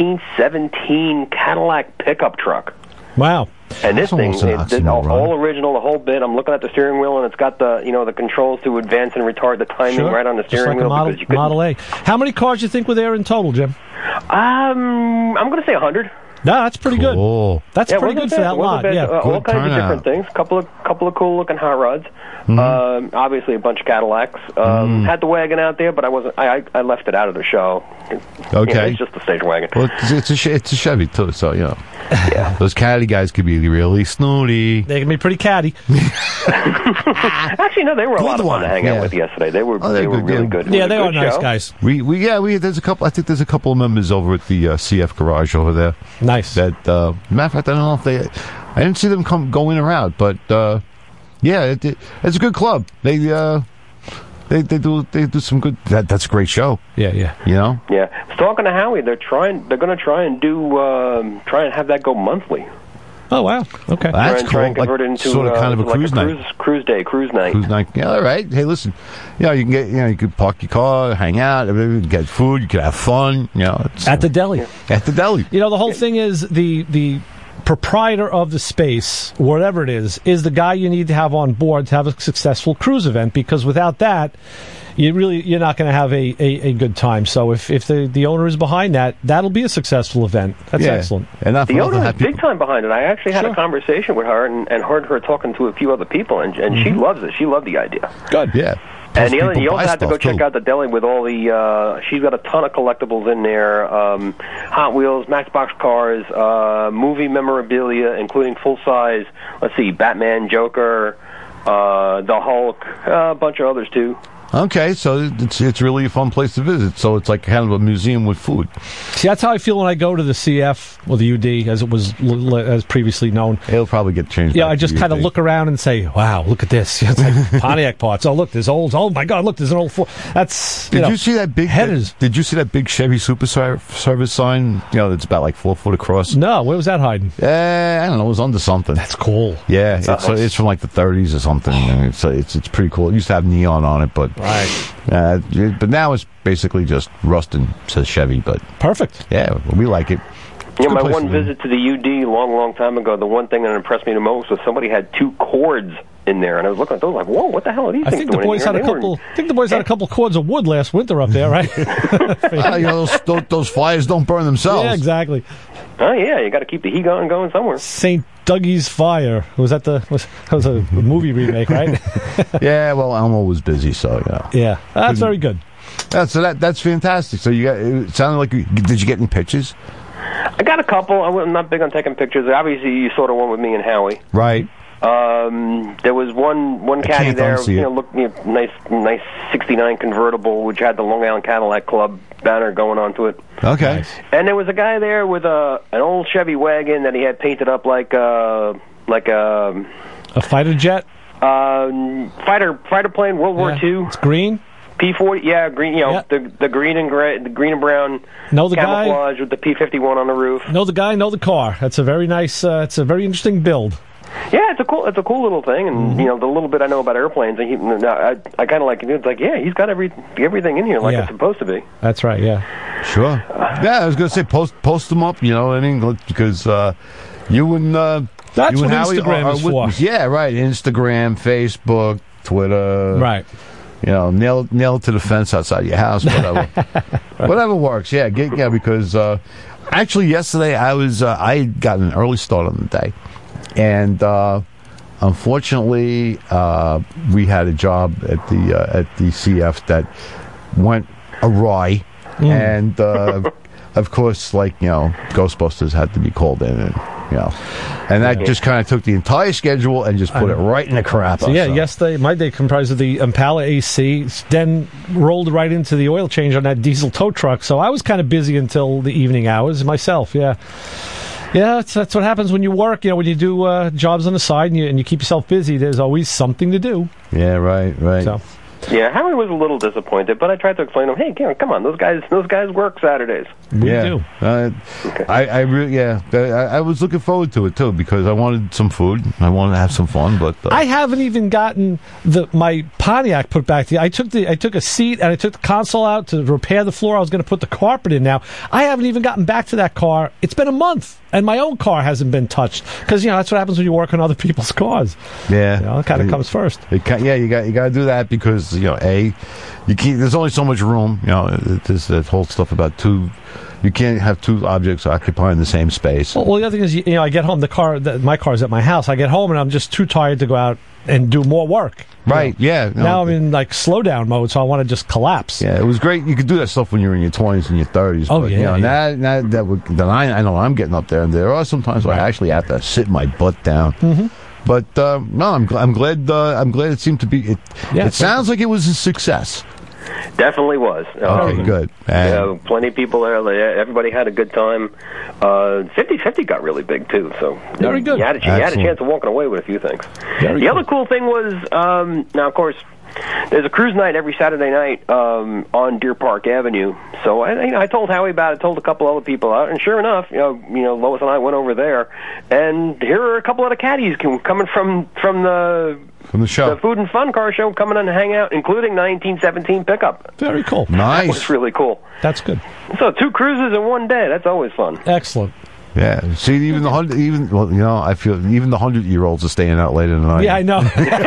R: 1917 Cadillac pickup truck.
B: Wow.
R: And this thing, all original, the whole bit. I'm looking at the steering wheel, and it's got the controls to advance and retard the timing right on the steering wheel.
B: Model A. How many cars do you think were there in total, Jim?
R: I'm going to say 100.
B: No, that's pretty good. That's pretty good for that lot. Yeah,
R: all kinds of different things. Couple of cool looking hot rods. Obviously a bunch of Cadillacs. Had the wagon out there, but I wasn't. I left it out of the show.
C: Okay,
R: it's just a station wagon.
C: Well, it's a Chevy too, so those caddy guys could be really snooty.
B: They can be pretty catty.
R: Actually, no, they were a lot of fun to hang out with yesterday. They were really good.
B: Yeah, they are nice guys.
C: We there's a couple. I think there's a couple of members over at the CF garage over there.
B: Nice.
C: That matter of fact, I don't know if I didn't see them go in or out, but it's a good club. They do some good. That's a great show.
B: Yeah.
C: Yeah.
R: I was talking to Howie. They're going to try and have that go monthly.
B: Oh wow! Okay,
C: that's cool.
R: Try and convert it into
C: sort of kind of a cruise night.
R: Cruise night.
C: Yeah, all right. Hey, listen. You can you could park your car, hang out, get food. You could have fun.
B: At the deli.
C: At the deli.
B: The whole thing is the proprietor of the space, whatever it is the guy you need to have on board to have a successful cruise event. Because without that, you're not going to have a good time. So if the owner is behind that, that'll be a successful event. That's excellent.
C: And
R: the owner is big time behind it. I actually had a conversation with her and heard her talking to a few other people, and she loves it. She loved the idea.
C: Good, yeah.
R: And you also have to go check out the deli with all the. She's got a ton of collectibles in there: Hot Wheels, Matchbox cars, movie memorabilia, including full size. Let's see, Batman, Joker, the Hulk, a bunch of others too.
C: Okay, so it's really a fun place to visit. So it's like kind of a museum with food.
B: See, that's how I feel when I go to the CF or the UD, as it was as previously known.
C: It'll probably get changed.
B: Yeah, I just kind of look around and say, "Wow, look at this!" It's like Pontiac parts. Oh, look, there's old. Oh my God, look, there's an old. That's.
C: Did you see that big headers? Did you see that big Chevy Super Service sign? It's about like 4 foot across.
B: No, where was that hiding?
C: I don't know. It was under something.
B: That's cool.
C: Yeah, it's from like the 30s or something. It's pretty cool. It used to have neon on it, but.
B: Right.
C: But now it's basically just Rustin says Chevy, but
B: perfect.
C: Yeah, we like it.
R: My one visit to the UD long time ago, the one thing that impressed me the most was somebody had 2 cords in there, and I was looking at those like, whoa, what the hell are these things doing?
B: I think the boys had a couple cords of wood last winter up there, right?
C: Those fires don't burn themselves.
B: Yeah, exactly.
R: Oh yeah, you got to keep the heat going somewhere.
B: St. Dougie's Fire. That was a movie remake, right?
C: Yeah, well, Elmo was busy, so yeah.
B: Yeah, that's very good.
C: So that's fantastic. So it sounded like did you get any pictures?
R: I got a couple. I'm not big on taking pictures. Obviously, you saw the one with me and Howie.
C: Right.
R: There was one caddy there, nice 69 convertible, which had the Long Island Cadillac Club banner going onto it.
C: Okay.
R: Nice. And there was a guy there with an old Chevy wagon that he had painted up like a
B: fighter jet,
R: fighter plane, World War II.
B: It's green.
R: P-40, yeah, green. The green and gray, the green and brown.
B: Know the
R: camouflage
B: guy
R: with the P-51 on the roof.
B: Know the guy, know the car. That's a very nice. It's a very interesting build.
R: Yeah, it's a cool little thing, and the little bit I know about airplanes, I kind of like it. It's like, yeah, he's got everything in here like it's supposed to be.
B: That's right. Yeah.
C: Sure. Yeah, I was going to say post them up. Because you and
B: that's what Instagram is for.
C: Yeah, right. Instagram, Facebook, Twitter.
B: Right.
C: Nail it to the fence outside your house. Whatever. Whatever works. Yeah. Because actually yesterday I had gotten an early start on the day. And unfortunately, we had a job at the CF that went awry, and of course, Ghostbusters had to be called in, and that just kind of took the entire schedule and just put it right in the crap.
B: So yesterday my day comprised of the Impala AC, then rolled right into the oil change on that diesel tow truck. So I was kind of busy until the evening hours myself. Yeah. Yeah, that's what happens when you work. When you do jobs on the side and you keep yourself busy, there's always something to do.
C: Yeah, right.
B: So.
R: Yeah, Howie was a little disappointed, but I tried to explain to him, hey, come on, those guys work Saturdays.
B: We do.
C: I was looking forward to it, too, because I wanted some food. I wanted to have some fun, but...
B: I haven't even gotten my Pontiac put back together. I took a seat and I took the console out to repair the floor. I was going to put the carpet in now. I haven't even gotten back to that car. It's been a month, and my own car hasn't been touched. Because, that's what happens when you work on other people's cars.
C: Yeah.
B: It kind of comes first.
C: You got to do that because, there's only so much room. There's that whole stuff about two You can't have two objects occupying the same space.
B: Well, the other thing is, I get home. My car's at my house. I get home and I'm just too tired to go out and do more work.
C: Right? Yeah.
B: Now I'm in like slow down mode, so I want to just collapse.
C: Yeah, it was great. You could do that stuff when you're in your 20s and your 30s.
B: Oh,
C: but,
B: yeah,
C: I know I'm getting up there, and there are sometimes where I actually have to sit my butt down.
B: Mm-hmm.
C: But no, I'm glad. I'm glad it seemed to be. It sounds like it was a success.
R: Definitely was.
C: Okay, good.
R: Plenty of people there. Everybody had a good time. 50-50 got really big, too. So
B: very good.
R: You had a chance of walking away with a few things. The other cool thing was, now, of course, there's a cruise night every Saturday night on Deer Park Avenue. So I told Howie about it, told a couple other people out, and sure enough, Lois and I went over there, and here are a couple of the caddies coming from the
C: show,
R: the Food and Fun Car Show, coming in to hang out, including 1917 pickup.
B: Very cool.
C: Nice.
R: That was really cool.
B: That's good.
R: So 2 cruises in one day. That's always fun.
B: Excellent.
C: Yeah. See, even the 100-year-olds are staying out later than I am.
B: Yeah, I know.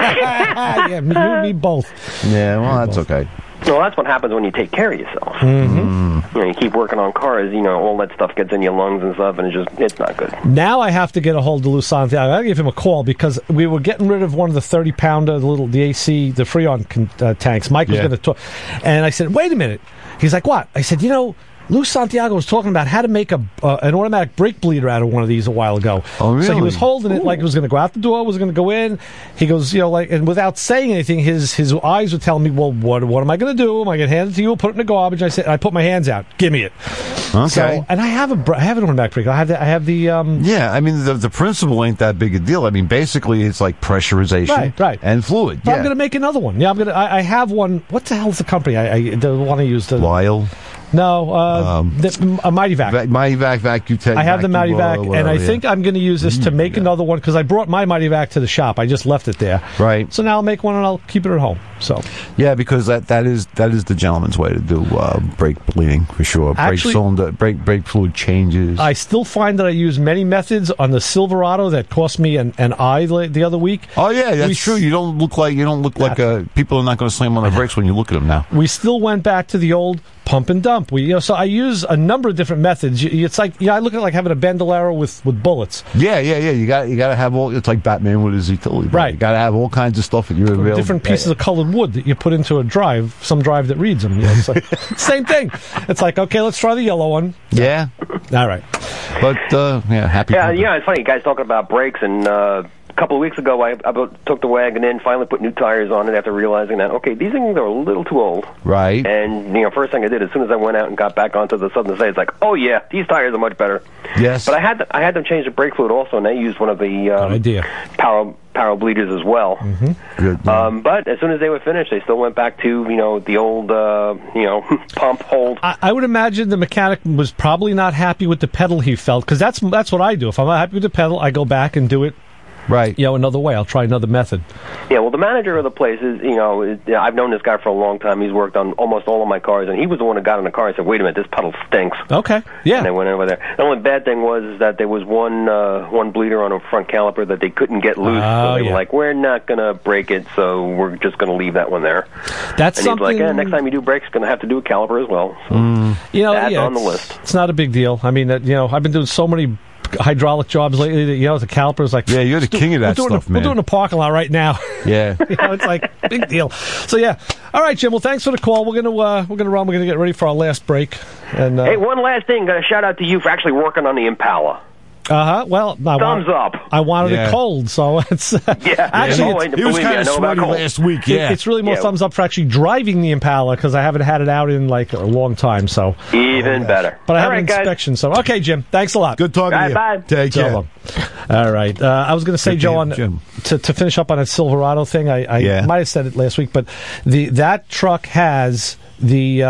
B: Yeah, you and me both.
C: Yeah, well, that's okay.
R: Well, that's what happens when you take care of yourself.
B: Mm-hmm.
R: You keep working on cars, all that stuff gets in your lungs and stuff, and it's not good.
B: Now I have to get a hold of Lou Santiago. I'll give him a call because we were getting rid of one of the 30-pounder, the AC, the Freon tanks. Mike was going to talk. And I said, wait a minute. He's like, what? I said, Lou Santiago was talking about how to make an automatic brake bleeder out of one of these a while ago.
C: Oh, really?
B: So he was holding it like it was going to go out the door, was going to go in. He goes, and without saying anything, his eyes were telling me, well, what am I going to do? Am I going to hand it to you? Put it in the garbage? I put my hands out. Give me it.
C: Okay.
B: So, and I have an automatic brake. I have the.
C: Yeah, I mean the principle ain't that big a deal. I mean basically it's like pressurization,
B: right,
C: and fluid.
B: But I'm going to make another one. Yeah, I have one. What the hell is the company? The one I used.
C: Lyle.
B: No, a Mighty Vac.
C: Mighty Vac vacuum tank.
B: I have the Mighty Vac, and I think I'm going to use this to make another one because I brought my Mighty Vac to the shop. I just left it there.
C: Right.
B: So now I'll make one and I'll keep it at home. So.
C: Yeah, because that is the gentleman's way to do brake bleeding for sure.
B: Actually,
C: brake fluid changes.
B: I still find that I use many methods on the Silverado that cost me an eye the other week.
C: Oh yeah, that's true. You don't look like people are not going to slam on the brakes when you look at them now.
B: We still went back to the old pump and dump. So I use a number of different methods. It's like I look at it like having a bandolero with bullets.
C: Yeah. You got to have all. It's like Batman with his utility.
B: Right.
C: You got to have all kinds of stuff at your available.
B: Different pieces of colored wood that you put into a drive. Some drive that reads them. It's like same thing. It's like okay, let's try the yellow one.
C: Yeah.
B: All right.
C: But happy.
R: Yeah, it's funny. You guys talking about brakes and. A couple of weeks ago, I took the wagon in, finally put new tires on it after realizing that, okay, these things are a little too old.
C: Right.
R: And, first thing I did, as soon as I went out and got back onto the Southern States, like, oh, yeah, these tires are much better.
C: Yes.
R: But I had them change the brake fluid also, and they used one of the power bleeders as well.
B: Mm-hmm.
C: Good.
R: But as soon as they were finished, they still went back to, the old, pump hold.
B: I would imagine the mechanic was probably not happy with the pedal he felt, because that's what I do. If I'm not happy with the pedal, I go back and do it.
C: Right.
B: Another way. I'll try another method.
R: Yeah, well, the manager of the place is, I've known this guy for a long time. He's worked on almost all of my cars, and he was the one who got in the car and said, wait a minute, this pedal stinks.
B: Okay, yeah.
R: And they went over there. The only bad thing was that there was one bleeder on a front caliper that they couldn't get loose. So they were like, we're not going to break it, so we're just going to leave that one there.
B: That's
R: and
B: something...
R: he's like, next time you do brakes, you're going to have to do a caliper as well. So that's on the list.
B: It's not a big deal. I mean, I've been doing so many hydraulic jobs lately that, the caliper's like...
C: Yeah, you're the king of that stuff, man.
B: We're doing a parking lot right now.
C: Yeah.
B: It's like, big deal. So, yeah. All right, Jim. Well, thanks for the call. We're gonna run. We're gonna get ready for our last break. And
R: hey, one last thing. Got a shout out to you for actually working on the Impala.
B: Well,
R: thumbs up.
B: I wanted it cold, so it's actually
C: he was kind of sweaty last week. Yeah,
B: it's really more thumbs up for actually driving the Impala because I haven't had it out in like a long time. So
R: even better.
B: But I have an inspection. So okay, Jim. Thanks a lot.
C: Good talking to you.
R: Bye.
C: Take care.
B: All right. I was going to say, Joe, to finish up on that Silverado thing. I might have said it last week, but that truck has the.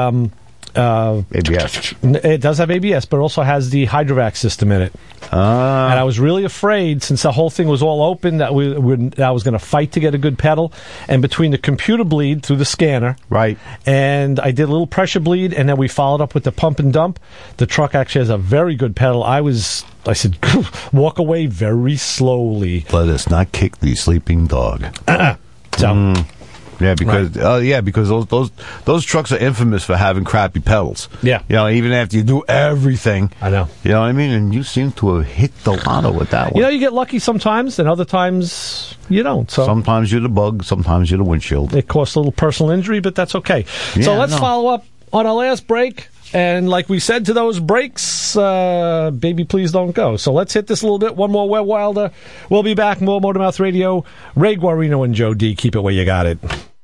C: ABS.
B: It does have ABS, but it also has the Hydrovac system in it. And I was really afraid, since the whole thing was all open, that I was going to fight to get a good pedal. And between the computer bleed through the scanner,
C: right, and
B: I did a little pressure bleed, and then we followed up with the pump and dump. The truck actually has a very good pedal. I said, walk away very slowly.
C: Let us not kick the sleeping dog. Yeah, because those trucks are infamous for having crappy pedals.
B: Yeah.
C: Even after you do everything.
B: I know.
C: You know what I mean? And you seem to have hit the lotto with that one.
B: You get lucky sometimes, and other times you don't. So
C: sometimes you're the bug, sometimes you're the windshield.
B: It costs a little personal injury, but that's okay. So let's follow up on our last break. And like we said to those breaks, baby, please don't go. So let's hit this a little bit. One more Web Wilder. We'll be back. More Motormouth Radio. Ray Guarino and Joe D. Keep it where you got it.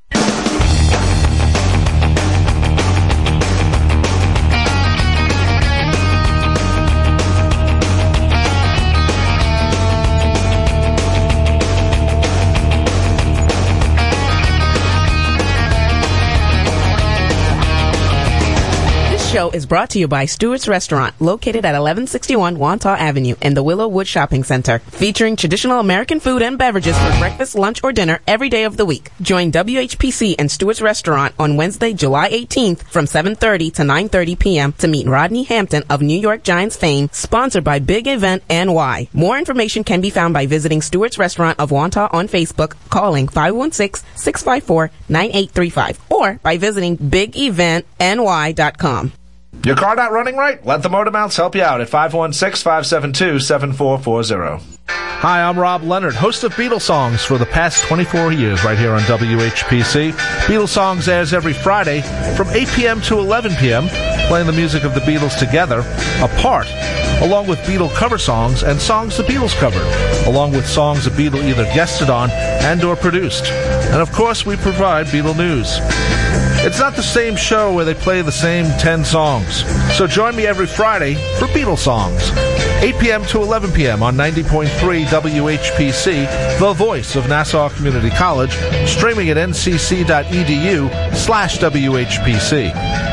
P: Show is brought to you by Stewart's Restaurant, located at 1161 Wantagh Avenue in the Willowwood Shopping Center, featuring traditional American food and beverages for breakfast, lunch, or dinner every day of the week. Join WHPC and Stewart's Restaurant on Wednesday, July 18th from 7:30 to 9:30 p.m. to meet Rodney Hampton of New York Giants fame, sponsored by Big Event NY. More information can be found by visiting Stewart's Restaurant of Wantagh on Facebook, calling 516-654-9835, or by visiting bigeventny.com.
G: Your car not running right? Let the Motormouths help you out at 516-572-7440. Hi, I'm Rob Leonard, host of Beatles Songs for the past 24 years right here on WHPC. Beatles Songs airs every Friday from 8 p.m. to 11 p.m., playing the music of the Beatles together, apart, along with Beatle cover songs and songs the Beatles covered, along with songs the Beatle either guested on and or produced. And of course, we provide Beatle news. It's not the same show where they play the same 10 songs. So join me every Friday for Beatles Songs, 8 p.m. to 11 p.m. on 90.3 WHPC, the voice of Nassau Community College, streaming at ncc.edu/WHPC.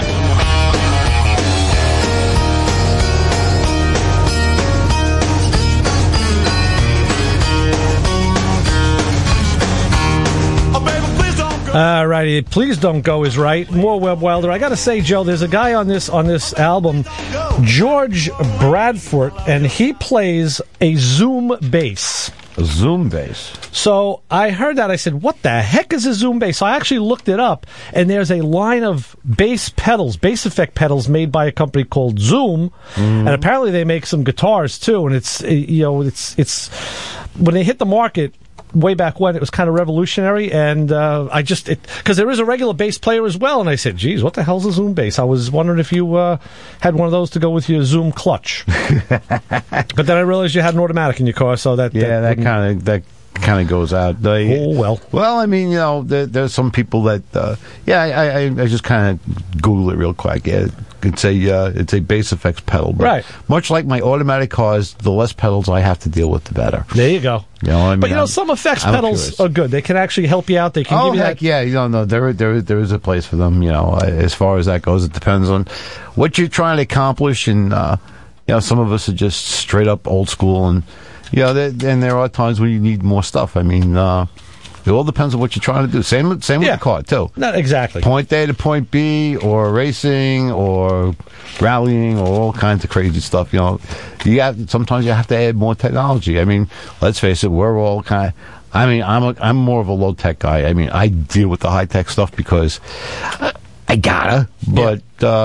B: All righty, Please Don't Go is right. More Web Wilder. I got to say, Joe, there's a guy on this album, George Bradford, and he plays a Zoom bass.
C: A Zoom bass.
B: So I heard that. I said, what the heck is a Zoom bass? So I actually looked it up, and there's a line of bass pedals, bass effect pedals made by a company called Zoom, and apparently they make some guitars too. And it's when they hit the market way back when, it was kind of revolutionary, and because there is a regular bass player as well, and I said, geez, what the hell's a Zoom bass? I was wondering if you had one of those to go with your Zoom clutch. But then I realized you had an automatic in your car, so that
C: kind of goes out. Well, I mean, there's some people that I just kind of Google it real quick. It's a bass effects pedal, but
B: right.
C: Much like my automatic cars, the less pedals I have to deal with, the better.
B: There you go.
C: I mean,
B: but some effects pedals are good. They can actually help you out. They can give you that.
C: Yeah, there is a place for them. As far as that goes, it depends on what you're trying to accomplish, and some of us are just straight up old school, and and there are times when you need more stuff. I mean, it all depends on what you're trying to do. Same with the car, too.
B: Not exactly.
C: Point A to point B, or racing, or rallying, or all kinds of crazy stuff. Sometimes you have to add more technology. I mean, let's face it, we're all kind of... I mean, I'm more of a low-tech guy. I mean, I deal with the high-tech stuff because I gotta, but...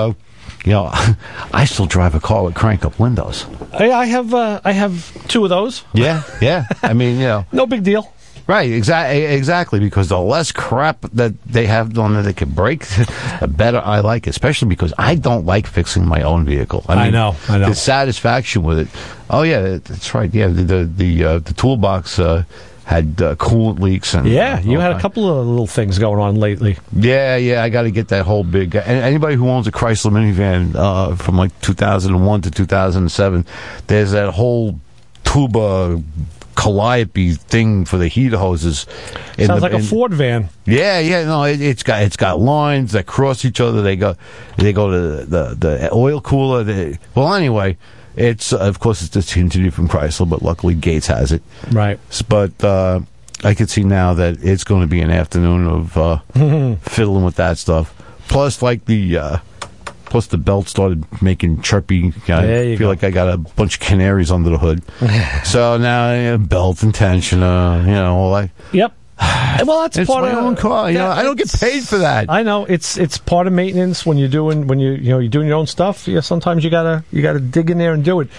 C: I still drive a car with crank-up windows.
B: I have two of those.
C: Yeah. I mean,
B: no big deal.
C: Right, exactly, because the less crap that they have on that they can break, the better I like it, especially because I don't like fixing my own vehicle. I know. The satisfaction with it. Oh, yeah, that's right. Yeah, the toolbox had coolant leaks. And
B: you had a couple of little things going on lately.
C: Yeah, I got to get that whole big... Anybody who owns a Chrysler minivan from like 2001 to 2007, there's that whole tuba... calliope thing for the heat hoses.
B: Sounds like a Ford van.
C: Yeah. No, it's got lines that cross each other. They go to the oil cooler. Anyway, it's of course it's discontinued from Chrysler, but luckily Gates has it.
B: Right.
C: But I can see now that it's going to be an afternoon of fiddling with that stuff. Plus, Plus, the belt started making chirpy. I feel like I got a bunch of canaries under the hood. So now, belt and tensioner, all that.
B: Yep. Well, that's
C: it's
B: part
C: my
B: of
C: own car. You know, I don't get paid for that.
B: I know it's part of maintenance when you're doing you're doing your own stuff. Yeah, sometimes you gotta dig in there and do it.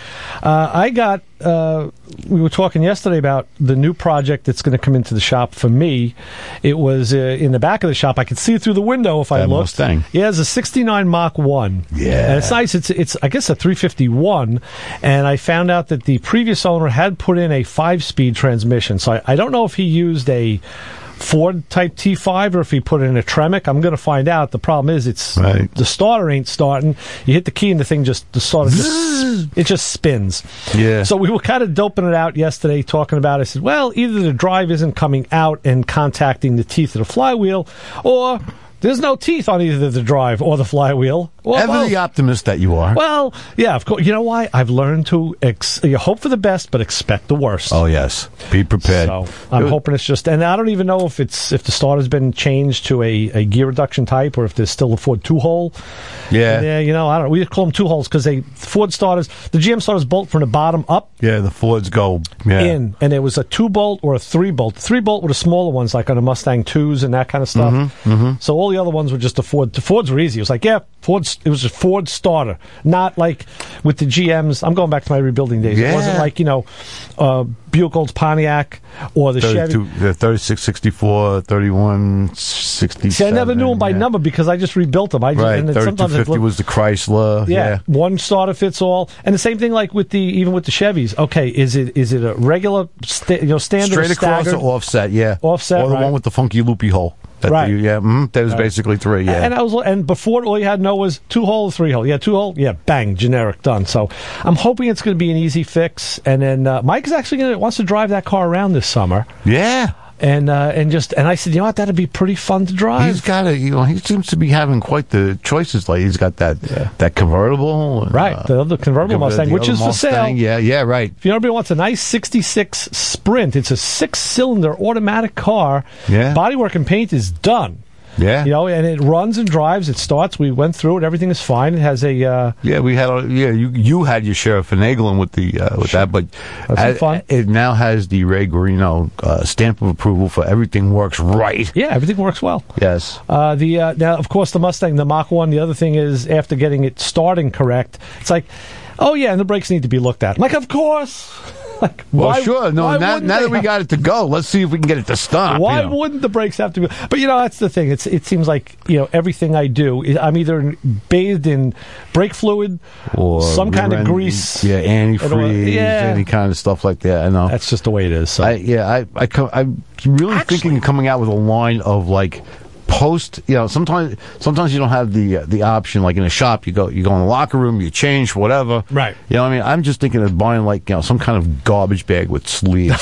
B: We were talking yesterday about the new project that's going to come into the shop for me. It was in the back of the shop. I could see it through the window if I looked.
C: Mustang.
B: Yeah, it's a '69 Mach 1.
C: Yeah,
B: and it's nice. It's I guess a 351, and I found out that the previous owner had put in a 5-speed transmission. So I don't know if he used a Ford Type T5 or if he put in a Tremec. I'm going to find out. The problem is the starter ain't starting. You hit the key and the starter just spins.
C: Yeah.
B: So we were kind of doping it out yesterday, talking about it. I said, well, either the drive isn't coming out and contacting the teeth of the flywheel, or there's no teeth on either the drive or the flywheel.
C: Ever the optimist that you are.
B: Well, yeah, of course. You know why? I've learned to you hope for the best, but expect the worst.
C: Oh, yes. Be prepared.
B: So I'm hoping it's just, and I don't even know if the starter's been changed to a gear reduction type or if there's still a Ford 2-hole.
C: Yeah.
B: Yeah, I don't know. We call them 2-holes because Ford starters, the GM starters bolt from the bottom up.
C: Yeah, the Fords go
B: in, and it was a 2-bolt or a 3-bolt. The 3-bolt were the smaller ones, like on the Mustang 2s and that kind of stuff.
C: Mm-hmm.
B: So all the other ones were just the Ford. The Fords were easy. It was like, it was a Ford starter, not like with the GMs. I'm going back to my rebuilding days.
C: Yeah.
B: It wasn't like, Buick Olds Pontiac or the Chevy.
C: The 36, 64, 31, 67.
B: See, I never knew them by number because I just rebuilt them.
C: Right, 3250 was the Chrysler.
B: Yeah, one starter fits all. And the same thing like even with the Chevys. Okay, is it a regular standard
C: straight across or offset? Yeah,
B: offset,
C: or the one with the funky loopy hole. That was basically 3. Yeah,
B: and before all you had to know was 2-hole, 3-hole. Yeah, 2-hole. Yeah, bang, generic, done. So I'm hoping it's going to be an easy fix. And then Mike's actually wants to drive that car around this summer.
C: Yeah.
B: And I said, you know what, that'd be pretty fun to drive.
C: He's got he seems to be having quite the choices. Like he's got that convertible,
B: right? The other convertible Mustang, which is for sale.
C: Yeah, right.
B: If anybody wants a nice '66 Sprint, it's a 6-cylinder automatic car.
C: Yeah,
B: bodywork and paint is done.
C: Yeah,
B: and it runs and drives. It starts. We went through it. Everything is fine. It has a
C: we had you had your share of finagling with that, but
B: fun.
C: It now has the Ray Guarino stamp of approval for everything works right.
B: Yeah, everything works well.
C: Yes.
B: Now of course the Mustang, the Mach 1. The other thing is after getting it starting correct, it's like, oh yeah, and the brakes need to be looked at. I'm like, of course. Like,
C: sure. No, now that we got it to go, let's see if we can get it to stop.
B: Why wouldn't the brakes have to be? But that's the thing. It seems like everything I do, I'm either bathed in brake fluid
C: or
B: some kind of grease,
C: antifreeze, any kind of stuff like that. I know
B: that's just the way it is. So.
C: I'm really thinking of coming out with a line of like. Sometimes you don't have the option. Like in a shop, you go in the locker room, you change, whatever.
B: Right.
C: I'm just thinking of buying some kind of garbage bag with sleeves.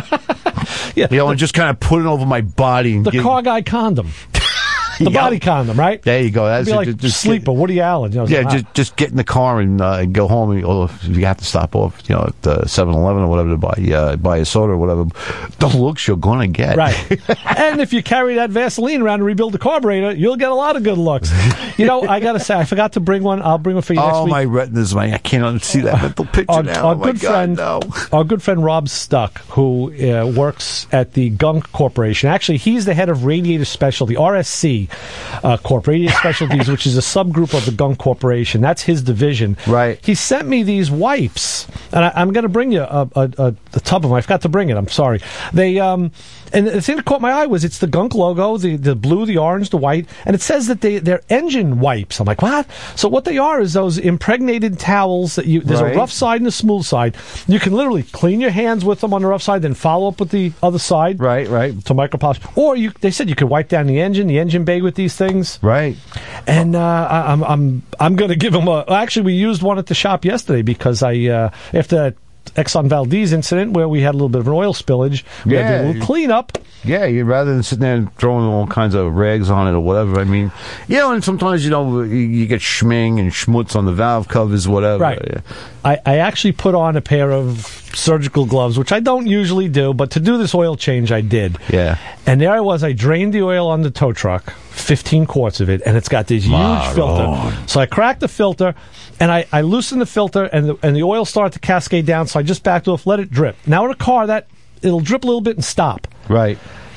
C: And just kind of put it over my body. And
B: car guy condom. The body condom, right?
C: There you go.
B: That's like just Sleeper, Woody Allen.
C: Just get in the car and go home. Or if you have to stop off, at 7-Eleven or whatever to buy a soda or whatever. The looks you're gonna get,
B: right? And if you carry that Vaseline around and rebuild the carburetor, you'll get a lot of good looks. I gotta say, I forgot to bring one. I'll bring one for you next week.
C: Oh, my retinas, I can't see that mental picture now.
B: Our good friend Rob Stuck, who works at the Gunk Corporation. Actually, he's the head of Radiator Specialty, RSC. Corp, Radiator Specialties, which is a subgroup of the Gunk Corporation. That's his division.
C: Right.
B: He sent me these wipes, and I'm going to bring you a tub of them. I forgot to bring it. I'm sorry. They and the thing that caught my eye was it's the Gunk logo, the blue, the orange, the white, and it says that they're engine wipes. I'm like, what? So what they are is those impregnated towels that there's a rough side and a smooth side. You can literally clean your hands with them on the rough side, then follow up with the other side.
C: Right.
B: To micropolish. Or they said you could wipe down the engine bay with these things.
C: Right.
B: And I'm going to give them actually, we used one at the shop yesterday because after that Exxon Valdez incident where we had a little bit of an oil spillage, we had to do a little cleanup.
C: Yeah, rather than sitting there and throwing all kinds of rags on it or whatever. I mean, and sometimes, you get schming and schmutz on the valve covers, whatever.
B: Right. I actually put on a pair of surgical gloves, which I don't usually do, but to do this oil change, I did.
C: Yeah.
B: And there I was. I drained the oil on the tow truck, 15 quarts of it, and it's got this huge filter. So I cracked the filter, and I loosened the filter, and the oil started to cascade down, so I just backed off, let it drip. Now in a car, it'll drip a little bit and stop.
C: Right.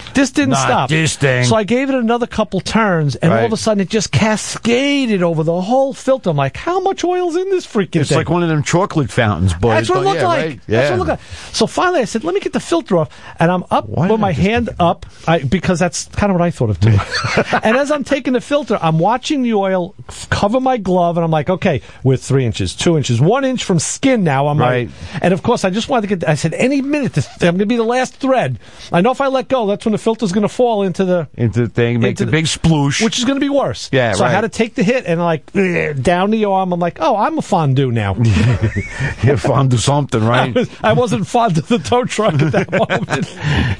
B: This didn't
C: Not
B: stop.
C: this thing.
B: So I gave it another couple turns, and all of a sudden it just cascaded over the whole filter. I'm like, how much oil's in this freaking
C: It's
B: thing?
C: like one of them chocolate fountains, boy.
B: That's what it looked like.
C: Right?
B: That's what it looked like. So finally I said, let me get the filter off. And I'm up with my hand up, because that's kind of what I thought of too. And as I'm taking the filter, I'm watching the oil cover my glove, and I'm like, okay, we're 3 inches, 2 inches, 1 inch from skin now. I'm like, and of course I just wanted to get, I said, any minute, I'm going to be the last thread. I know if I let go, that's when the filter's going to fall into the
C: thing, make the big sploosh.
B: Which is going to be worse.
C: Yeah,
B: so I had to take the hit and down the arm. I'm like, oh, I'm a fondue now.
C: You're fond of something, right?
B: I wasn't fond of the tow truck at that moment.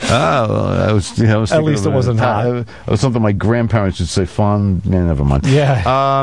C: I was
B: At least it wasn't hot.
C: It was something my grandparents would say, fond. Yeah, never mind.
B: Yeah.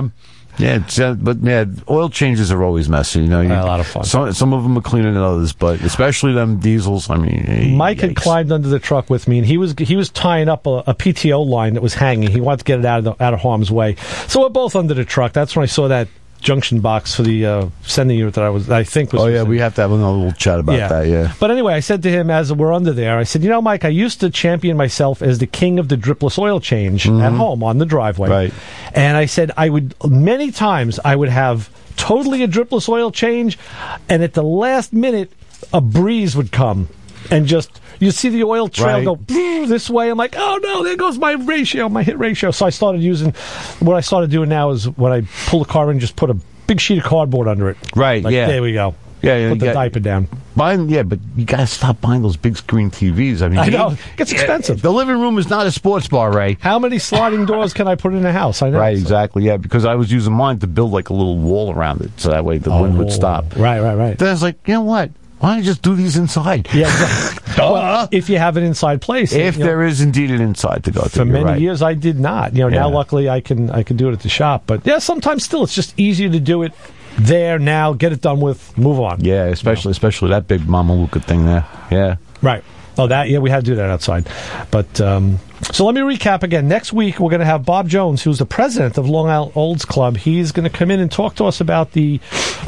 C: But oil changes are always messy. You know,
B: a lot of fun.
C: Some of them are cleaner than others, but especially them diesels. I mean,
B: Mike had climbed under the truck with me, and he was tying up a PTO line that was hanging. He wanted to get it out of harm's way. So we're both under the truck. That's when I saw that junction box for the sending unit that I think was.
C: Oh yeah, we have to have another little chat about that. Yeah.
B: But anyway, I said to him as we're under there, I said, you know, Mike, I used to champion myself as the king of the dripless oil change at home on the driveway.
C: Right.
B: And I said many times I would have totally a dripless oil change, and at the last minute a breeze would come and just. You see the oil trail go this way. I'm like, oh no, there goes my hit ratio. So I started what I started doing now is when I pull the car in, just put a big sheet of cardboard under it.
C: Right,
B: There we go.
C: Yeah,
B: put the diaper down.
C: But you got to stop buying those big screen TVs. I mean,
B: I know. It gets expensive.
C: The living room is not a sports bar, Ray.
B: How many sliding doors can I put in a house? I know.
C: Right, exactly. Yeah, because I was using mine to build like a little wall around it, so that way the wind would stop.
B: Right.
C: Then I was like, you know what? Why don't you just do these inside?
B: Yeah, exactly. Well, if you have an inside place.
C: If there is indeed an inside to go to.
B: For many years, I did not. Now luckily I can do it at the shop. But yeah, sometimes still it's just easier to do it there now, get it done with, move on.
C: Yeah, especially that big Mama Luca thing there. Yeah.
B: Right. Oh, we had to do that outside. But, so let me recap again. Next week, we're going to have Bob Jones, who's the president of Long Island Olds Club. He's going to come in and talk to us about the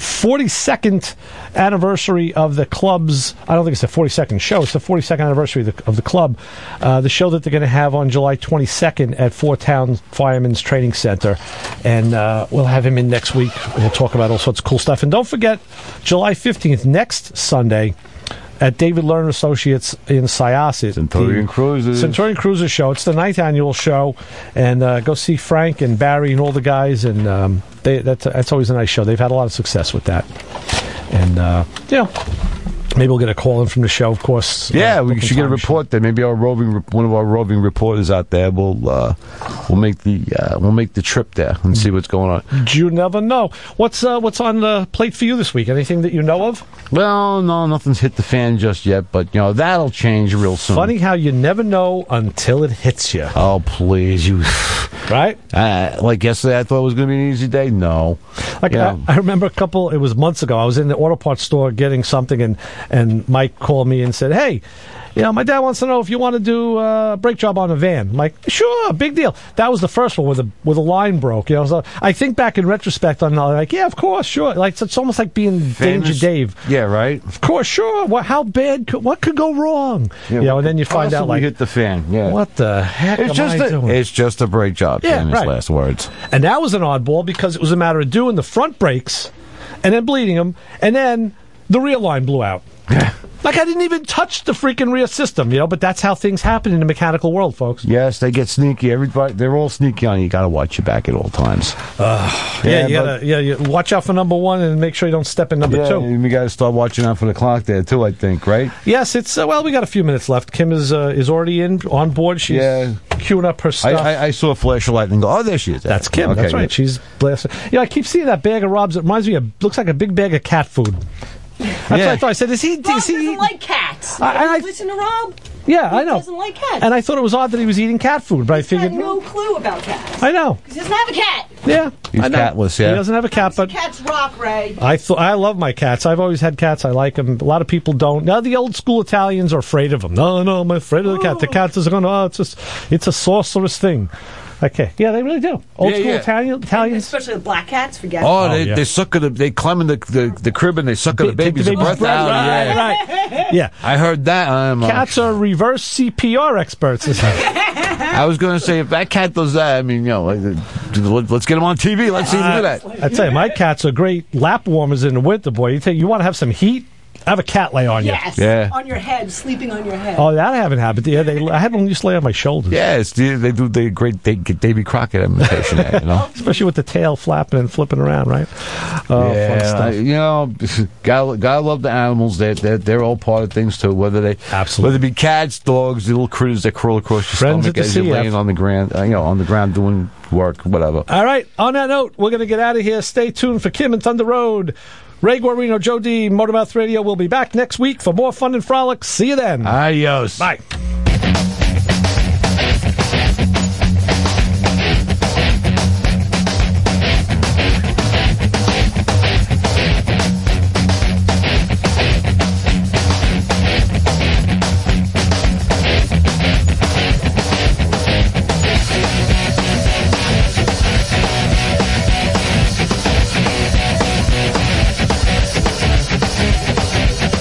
B: 42nd anniversary of the club's, I don't think it's the 42nd show, it's the 42nd anniversary of the club. The show that they're going to have on July 22nd at Fort Town Firemen's Training Center. And we'll have him in next week. We'll talk about all sorts of cool stuff. And don't forget, July 15th, next Sunday, at David Lerner Associates in Syosset.
C: Centurion
B: Cruises show. It's the 9th annual show. And go see Frank and Barry and all the guys. And that's always a nice show. They've had a lot of success with that. And, maybe we'll get a call in from the show, of course.
C: Yeah, we should get a report there. Maybe one of our roving reporters out there will make the trip there and see what's going on.
B: You never know. What's on the plate for you this week? Anything that you know of?
C: Well, no, nothing's hit the fan just yet, but that'll change real soon.
B: Funny how you never know until it hits you.
C: Oh, please, you.
B: Right?
C: Like yesterday, I thought it was going to be an easy day. No.
B: I remember it was months ago, I was in the auto parts store getting something, and Mike called me and said, hey, my dad wants to know if you want to do a brake job on a van. I'm like, sure, big deal. That was the first one where the line broke. So I think back in retrospect, I'm like, yeah, of course, sure. Like it's almost like being Danger Dave.
C: Yeah, right.
B: Of course, sure. How bad? What could go wrong?
C: Yeah,
B: and then you find out like
C: hit the fan. Yeah.
B: What the heck am I doing?
C: It's just a brake job.
B: Yeah, right.
C: Last words.
B: And that was an oddball because it was a matter of doing the front brakes and then bleeding them, and then the rear line blew out. Like I didn't even touch the freaking rear system, but that's how things happen in the mechanical world, folks.
C: Yes, they get sneaky. They're all sneaky on you. You got to watch your back at all times.
B: You watch out for number one and make sure you don't step in number two.
C: We got to start watching out for the clock there too, I think, right?
B: Yes, it's we got a few minutes left. Kim is already on board. She's queuing up her stuff.
C: I saw a flash of light and go, oh, there she is.
B: That's Kim.
C: Okay,
B: that's right. She's blasting. I keep seeing that bag of Rob's. It reminds me looks like a big bag of cat food. That's what I thought. I said,
N: Rob doesn't like cats. Listen to Rob.
B: Yeah, I know.
N: He doesn't like cats.
B: And I thought it was odd that he was eating cat food, but I figured...
N: He had no clue about cats.
B: I know.
N: He doesn't have a cat.
B: Yeah.
C: He's catless, yeah.
B: He doesn't have a cat, but...
N: Cats rock, Ray.
B: I love my cats. I've always had cats. I like them. A lot of people don't. Now, the old school Italians are afraid of them. No, I'm afraid of the cat. The cat is going, it's a sorcerous thing. Okay. Yeah, they really do. Old
C: Yeah,
B: school
C: yeah.
B: Italians.
N: Especially the black cats, forget
C: Oh,
N: it.
C: they suck at they climb in the crib and they suck at the
B: Take the
C: baby's
B: baby's
C: breath
B: breath,
C: out.
B: right,
C: Yeah.
B: right. Yeah.
C: I heard that.
B: Cats are reverse CPR experts.
C: I was going to say, if that cat does that, I mean, let's get him on TV. Let's see him do that.
B: I tell you, my cats are great lap warmers in the winter, boy. You want to have some heat? Have a cat lay on
N: Yes.
B: you.
C: Yeah.
N: On your head, sleeping on your head.
B: Oh, that haven't happened. Yeah, I had them used to lay on my shoulders.
C: Yes, they do the great Davy Crockett imitation, there, you know.
B: Especially with the tail flapping and flipping around, right? Oh, fun stuff.
C: Gotta love the animals. They're all part of things too. Whether it be cats, dogs, the little critters that crawl across your
B: Friends
C: stomach
B: at the
C: as you're
B: CF.
C: laying on the ground, on the ground doing work, whatever.
B: All right. On that note, we're going to get out of here. Stay tuned for Kim and Thunder Road. Ray Guarino, Joe D, Motormouth Radio will be back next week for more fun and frolic. See you then.
C: Adios.
B: Bye.